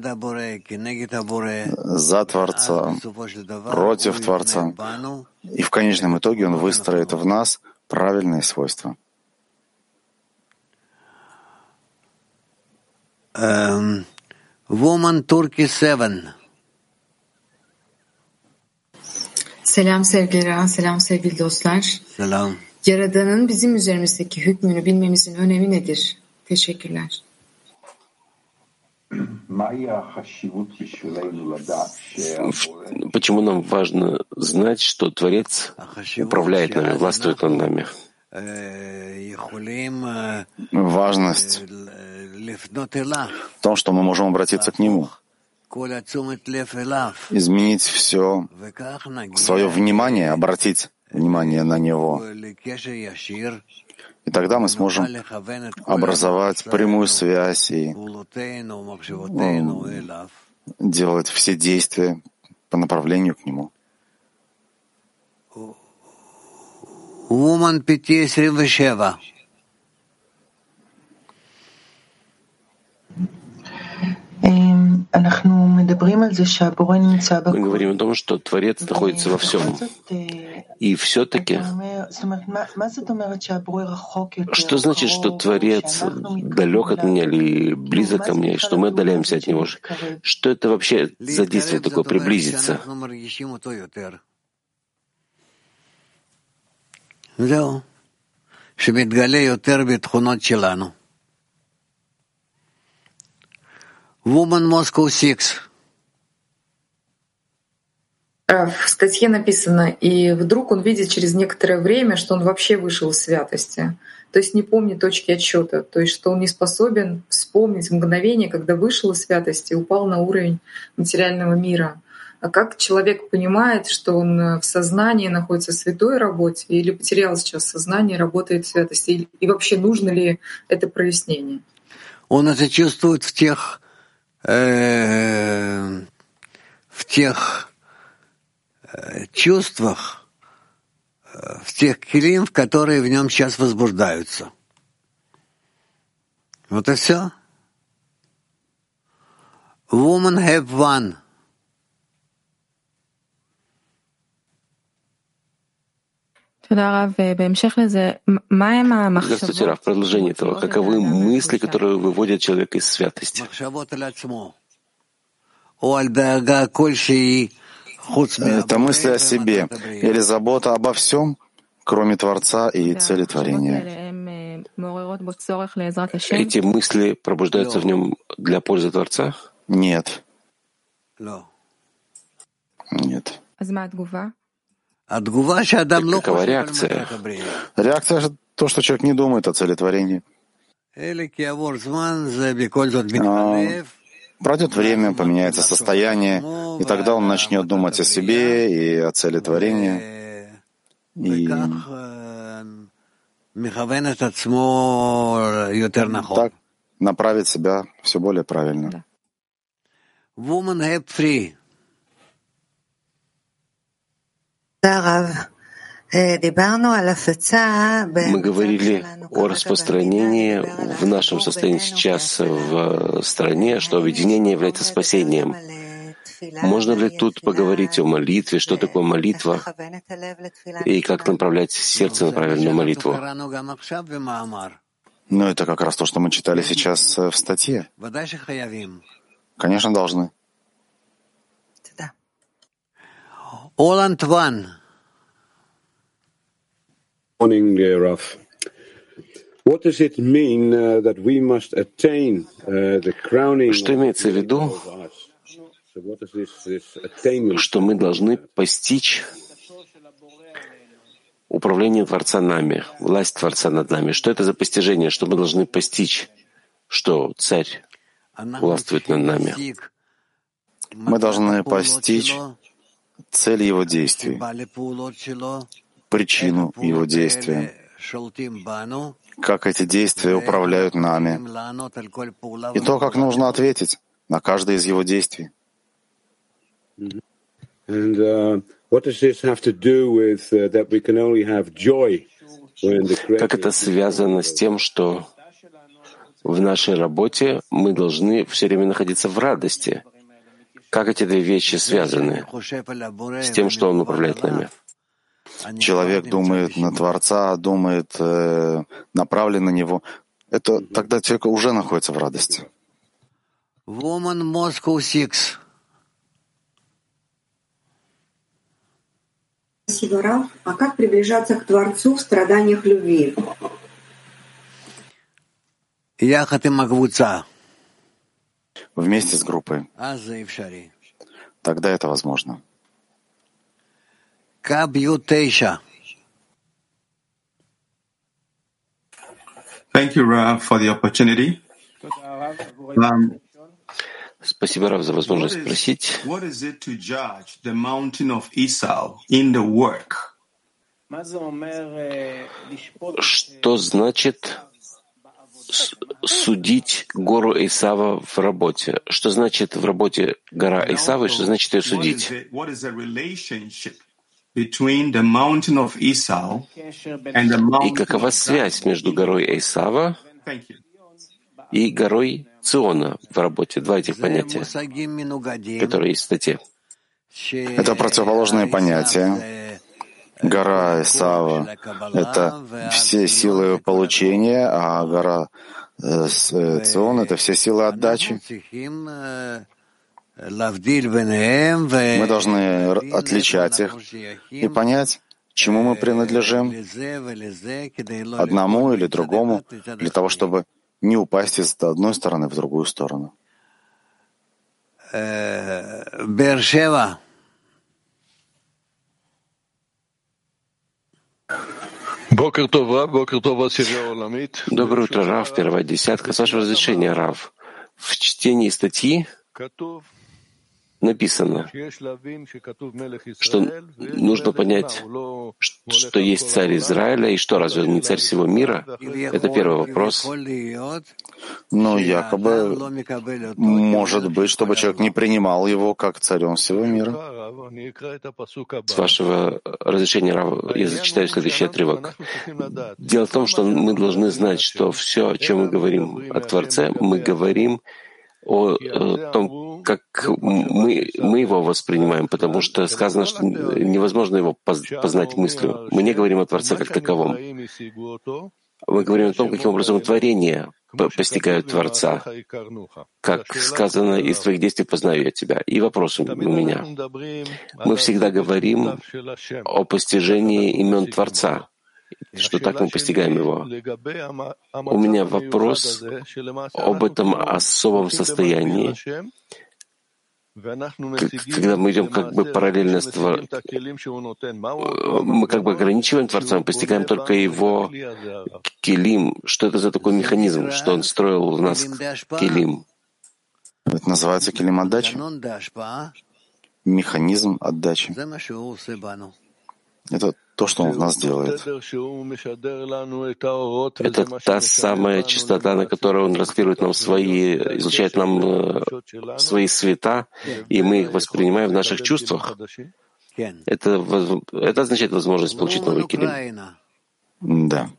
B: за Творца, против Творца, и в конечном итоге Он выстроит в нас правильные свойства.
D: Um, Woman Turkey seven.
M: Selam sevgili Ra, selam sevgili dostlar.
D: Selam.
M: Yaradan'ın bizim üzerimizdeki hükmünü bilmemizin önemi nedir? Teşekkürler.
A: Почему нам важно знать, что Творец управляет нами, властвует над нами?
B: Важность в том, что мы можем обратиться к Нему, изменить все свое внимание, обратить внимание на Него. И тогда мы сможем образовать прямую связь и делать все действия по направлению к Нему.
D: Woman пять двадцать семь.
A: Мы говорим о том, что Творец находится во всем. И все-таки, что значит, что Творец далек от меня или близок ко мне, что мы отдаляемся от Него? Что это вообще за действие такое, приблизиться?
D: Woman Moscow шесть.
N: В статье написано, и вдруг он видит через некоторое время, что он вообще вышел из святости. То есть не помнит точки отсчета, то есть что он не способен вспомнить мгновение, когда вышел из святости и упал на уровень материального мира. А как человек понимает, что он в сознании находится в святой работе или потерял сейчас сознание, работает в святости? И вообще нужно ли это прояснение?
D: Он это чувствует в тех в тех чувствах, в тех килим, в которые в нем сейчас возбуждаются. Вот и все. Woman have one.
A: Здравствуйте, Рав. В продолжение этого, каковы мысли, которые выводят человека из святости?
B: Это мысли о себе или забота обо всем, кроме Творца и цели творения.
A: Эти мысли пробуждаются в нем для пользы Творца?
B: Нет. Нет.
A: Какова реакция?
B: Реакция — то, что человек не думает о цели творения. А, пройдет время, поменяется состояние, и тогда он начнет думать о себе и о цели творения. И так направить себя все более правильно.
A: Мы говорили о распространении в нашем состоянии сейчас в стране, что объединение является спасением. Можно ли тут поговорить о молитве, что такое молитва, и как направлять сердце на правильную молитву?
B: Ну, это как раз то, что мы читали сейчас в статье. Конечно, должны.
D: Оланд Ван.
O: Morning, uh, Raf. What does it mean uh, that we must attain uh, the crowning?
A: Что имеется в виду, что мы должны постичь управление Творца нами, власть Творца над нами? Что это за постижение? Что мы должны постичь? Что Царь властвует над нами?
B: Мы должны постичь цель Его действий, причину Его действия, как эти действия управляют нами, и то, как нужно ответить на каждое из Его действий.
O: And uh, what does this have to do with uh, that we can only have joy when the creator...
A: Как это связано с тем, что в нашей работе мы должны все время находиться в радости? Как эти две вещи связаны с тем, что Он управляет нами?
B: Человек думает на Творца, думает, э, направлен на Него. Это тогда человек уже находится в радости.
D: Woman Moscow шесть.
P: Спасибо, Рав. А как приближаться к Творцу в страданиях любви?
B: Вместе с группой. Тогда это возможно.
Q: Thank you, Rav, for the opportunity. Um,
A: Спасибо, Рав, за возможность спросить.
Q: What is it to judge the mountain of Esau in the work?
A: Что значит судить гору Исава в работе? Что значит в работе гора Исава и что значит ее судить?
Q: What is the relationship between the mountain of Esau and the mountain?
A: И какова связь между горой Исава и горой Циона в работе? Два этих понятия, которые есть в статье.
B: Это противоположные понятия. Гора Исава — это все силы получения, а гора Цион — это все силы отдачи. Мы должны отличать их и понять, чему мы принадлежим, одному или другому, для того, чтобы не упасть из одной стороны в другую сторону.
D: Бершева.
A: Доброе утро, Рав, первая десятка. С вашего разрешения, Рав, в чтении статьи написано, что нужно понять, что есть царь Израиля, и что, разве он не царь всего мира? Это первый вопрос.
B: Ну, якобы, может быть, чтобы человек не принимал его как царем всего мира.
A: С вашего разрешения, Рав, я зачитаю следующий отрывок. Дело в том, что мы должны знать, что все, о чем мы говорим о Творце, мы говорим о, о том, как мы, мы его воспринимаем, потому что сказано, что невозможно его познать мыслью. Мы не говорим о Творце как таковом. Мы говорим о том, каким образом творения постигают Творца. Как сказано, из твоих действий познаю я тебя. И вопрос у меня. Мы всегда говорим о постижении имен Творца, что так мы постигаем его. У меня вопрос об этом особом состоянии, когда мы идем как бы параллельно с Твор... мы как бы ограничиваем Творца, мы постигаем только его келим. Что это за такой механизм, что он строил у нас келим?
B: Это называется келим отдачи. Механизм отдачи. Это то, что он в нас делает.
A: Это та самая частота, на которой он раскрывает нам свои, излучает нам э, свои света, и мы их воспринимаем в наших чувствах. Это, это означает возможность получить новый келим.
B: Да.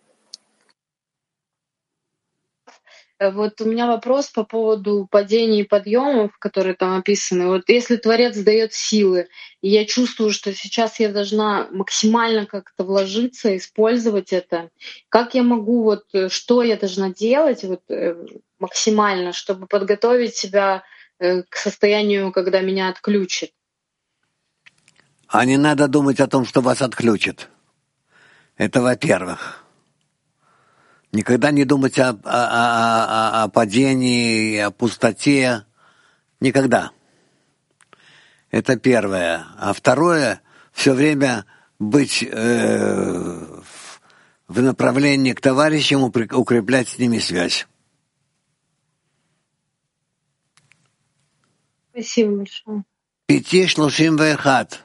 R: Вот у меня вопрос по поводу падений и подъемов, которые там описаны. Вот если Творец дает силы, и я чувствую, что сейчас я должна максимально как-то вложиться, использовать это, как я могу, вот что я должна делать вот, максимально, чтобы подготовить себя к состоянию, когда меня отключат?
D: А не надо думать о том, что вас отключат. Это во-первых. Никогда не думать о, о, о, о падении, о пустоте. Никогда. Это первое. А второе, все время быть э, в направлении к товарищам, укреплять с ними связь.
R: Спасибо большое.
D: Пяти шлушим вэхат.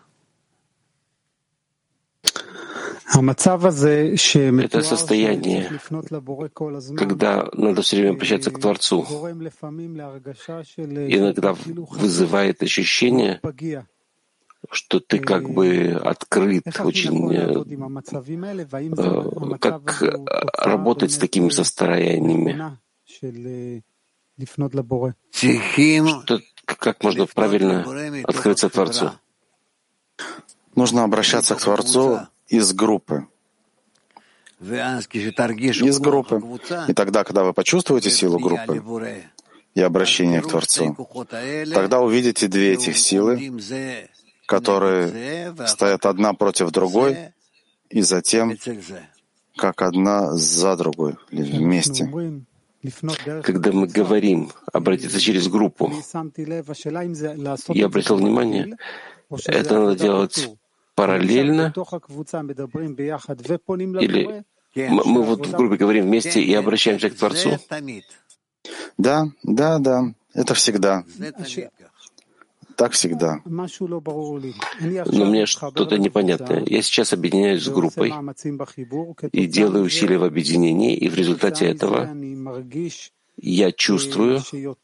A: Это состояние, когда надо все время обращаться к Творцу, иногда вызывает ощущение, что ты как бы открыт, очень, э, как работать с такими состояниями, что, как можно правильно открыться Творцу.
B: Нужно обращаться к Творцу из группы. Из группы. И тогда, когда вы почувствуете силу группы и обращение к Творцу, тогда увидите две этих силы которые стоят одна против другой, и затем как одна за другой, или вместе.
A: Когда мы говорим обратиться через группу, я обратил внимание, это надо делать параллельно, или мы вот в группе говорим вместе и обращаемся к Творцу?
B: Да, да, да, это всегда. Так всегда.
A: Но мне что-то непонятное. Я сейчас объединяюсь с группой и делаю усилия в объединении, и в результате этого я чувствую,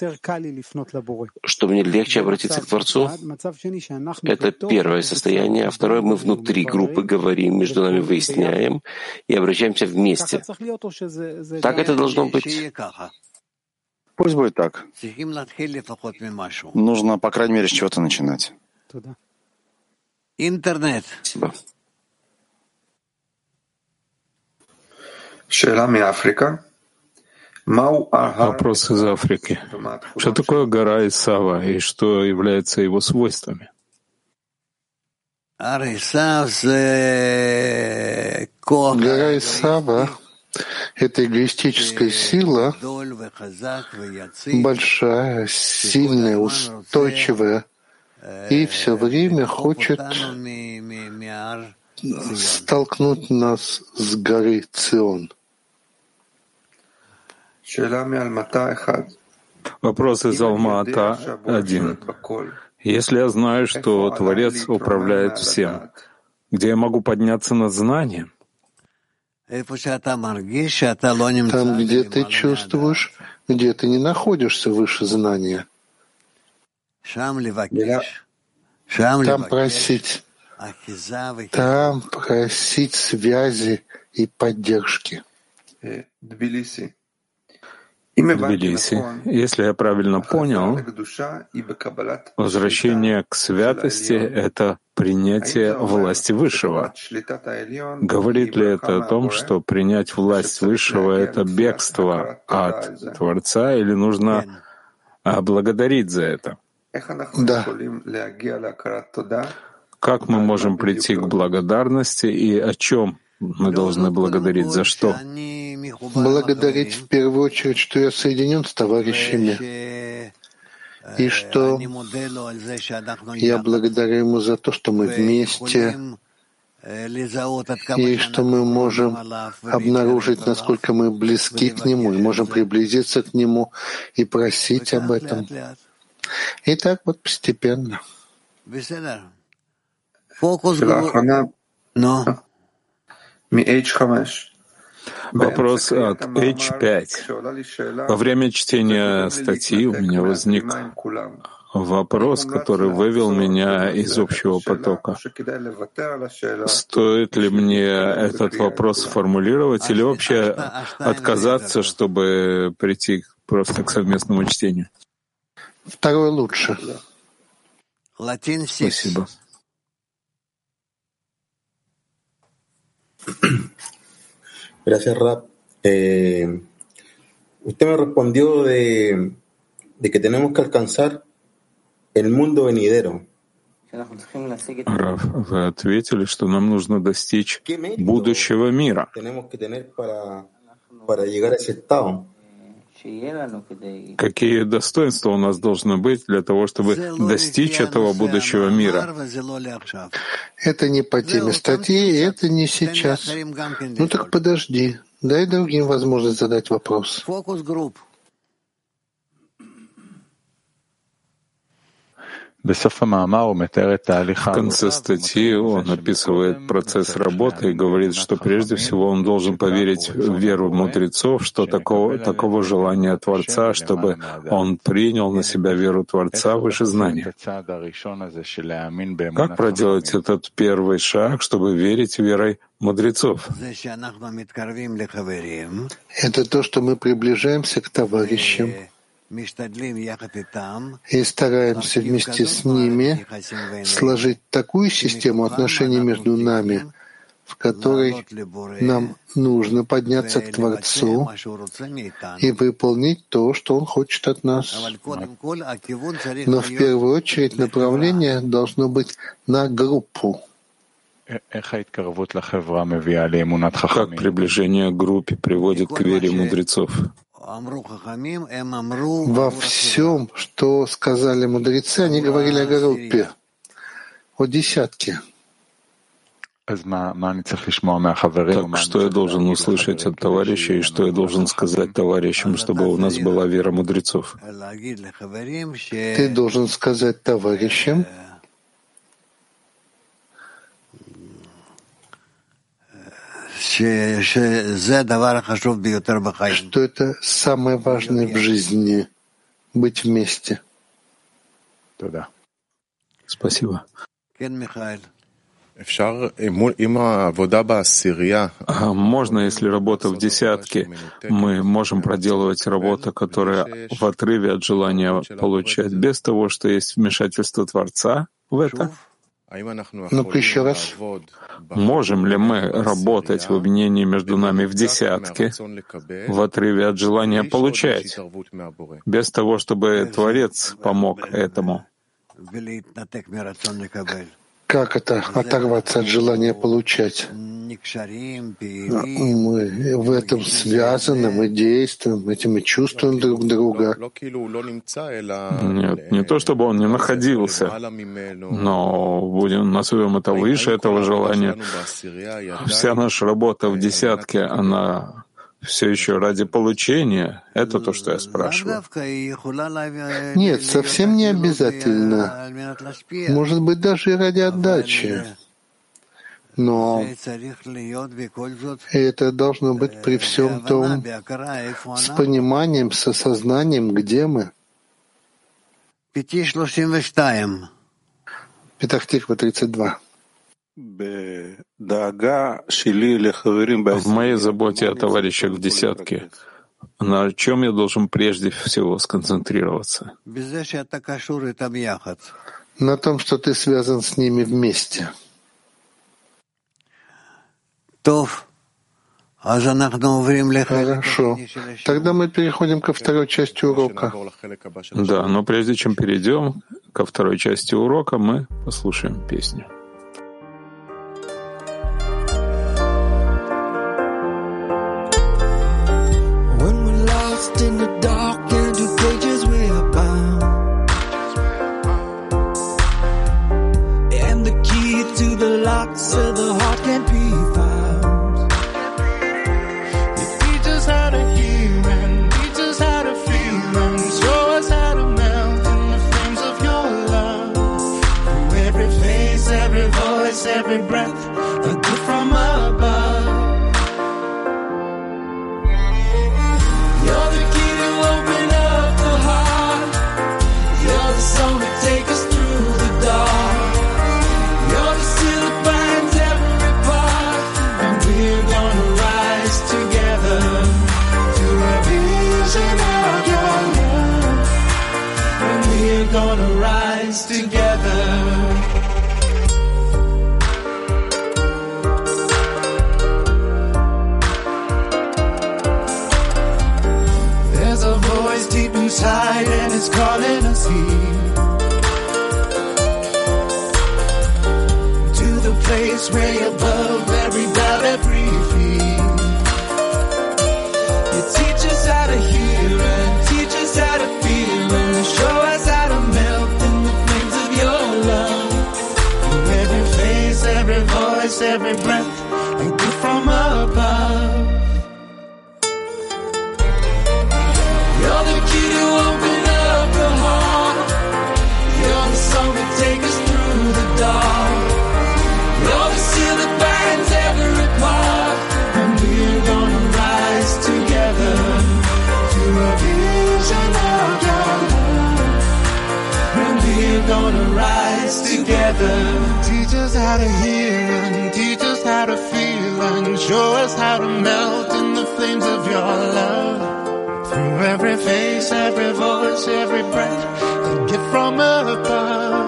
A: что мне легче обратиться к Творцу. Это первое состояние. А второе, мы внутри группы говорим, между нами выясняем и обращаемся вместе. Так это должно быть.
B: Пусть будет так. Нужно, по крайней мере, с чего-то начинать.
D: Интернет.
A: Спасибо.
S: Вопрос из Африки. Что такое гора Исава и что является его свойствами?
B: Гора Исава — это эгоистическая сила, большая, сильная, устойчивая, и все время хочет столкнуть нас с горы Цион.
S: Вопрос из Алма-Ата один. Если я знаю, что Творец управляет всем, где я могу подняться над знанием?
B: Там, где ты чувствуешь, где ты не находишься выше знания. Там просить. Там просить связи и поддержки.
S: Тбилиси. Если я правильно понял, возвращение к святости — это принятие власти Высшего. Говорит ли это о том, что принять власть Высшего — это бегство от Творца, или нужно благодарить за это?
B: Да.
S: Как мы можем прийти к благодарности и о чем мы должны благодарить? За что?
B: Благодарить в первую очередь, что я соединен с товарищами, и что я благодарю ему за то, что мы вместе, и что мы можем обнаружить, насколько мы близки к нему, и можем приблизиться к нему и просить об этом. И так вот постепенно.
S: Но. Вопрос от эйч пять. Во время чтения статьи у меня возник вопрос, который вывел меня из общего потока. Стоит ли мне этот вопрос сформулировать или вообще отказаться, чтобы прийти просто к совместному чтению?
B: Второе лучше.
S: Спасибо.
C: Gracias, Rab. Eh, usted me respondió de, de que tenemos que alcanzar el mundo venidero.
S: Рав, вы ответили, что нам нужно достичь будущего мира. Какие достоинства у нас должны быть для того, чтобы достичь этого будущего мира?
B: Это не по теме статьи, и это не сейчас. Ну так подожди, дай другим возможность задать вопрос.
S: В конце статьи он описывает процесс работы и говорит, что прежде всего он должен поверить в веру мудрецов, что такого, такого желания Творца, чтобы он принял на себя веру Творца выше знания. Как проделать этот первый шаг, чтобы верить верой мудрецов?
B: Это то, что мы приближаемся к товарищам и стараемся вместе с ними сложить такую систему отношений между нами,
T: в которой нам нужно подняться к Творцу и выполнить то, что Он хочет от нас. Но в первую очередь направление должно быть на группу.
S: Как приближение к группе приводит к вере мудрецов?
T: Во всем, что сказали мудрецы, они говорили о группе, о десятке.
S: Так что я должен услышать от товарищей, и что я должен сказать товарищам, чтобы у нас была вера мудрецов?
T: Ты должен сказать товарищам, что это самое важное в жизни — быть вместе.
S: Да. Спасибо. Можно, если работа в десятке, мы можем проделывать работу, которая в отрыве от желания получать, без того, что есть вмешательство Творца в это?
T: Ну-ка еще раз.
S: Можем ли мы работать в объединении между нами в десятке, в отрыве от желания получать, без того, чтобы Творец помог этому?
T: Как это оторваться от желания получать? Мы в этом связаны, мы действуем, этим мы чувствуем друг друга.
S: Нет, не то чтобы он не находился, но будем назовем это выше этого желания. Вся наша работа в десятке, она все еще ради получения. Это то, что я спрашиваю.
T: Нет, совсем не обязательно. Может быть, даже и ради отдачи. Но это должно быть при всем том с пониманием, с осознанием, где мы. Петах-Тиква, тридцать два.
S: В моей заботе о товарищах в десятке, на чем я должен прежде всего сконцентрироваться?
T: На том, что ты связан с ними вместе. Хорошо. Тогда мы переходим ко второй части урока.
S: Да, но прежде чем перейдем ко второй части урока, мы послушаем песню.
U: In the dark and two pages we are bound, and the key to the locks of the heart can't be found. You teach us how to hear and teach us how to feel and show us how to melt in the flames of your love. Through every face, every voice, every breath, a gift from above. Take us through the dark. You're the seal that binds every part, and we're gonna rise together to a vision of your love. And we're gonna rise together. There's a voice deep inside, and it's calling us here. Place way above every doubt, every fear. You teach us how to hear and teach us how to feel and show us how to melt in the flames of your love. Through every face, every voice, every breath, a gift from above. You're the key to open up the heart. You're the song that takes us through the dark. You're the seal that binds every part, and we're gonna rise together to a vision of your love. And we're gonna rise together. Teach us how to hear and teach us how to feel and show us how to melt in the flames of your love. Through every face, every voice, every breath, a gift from above.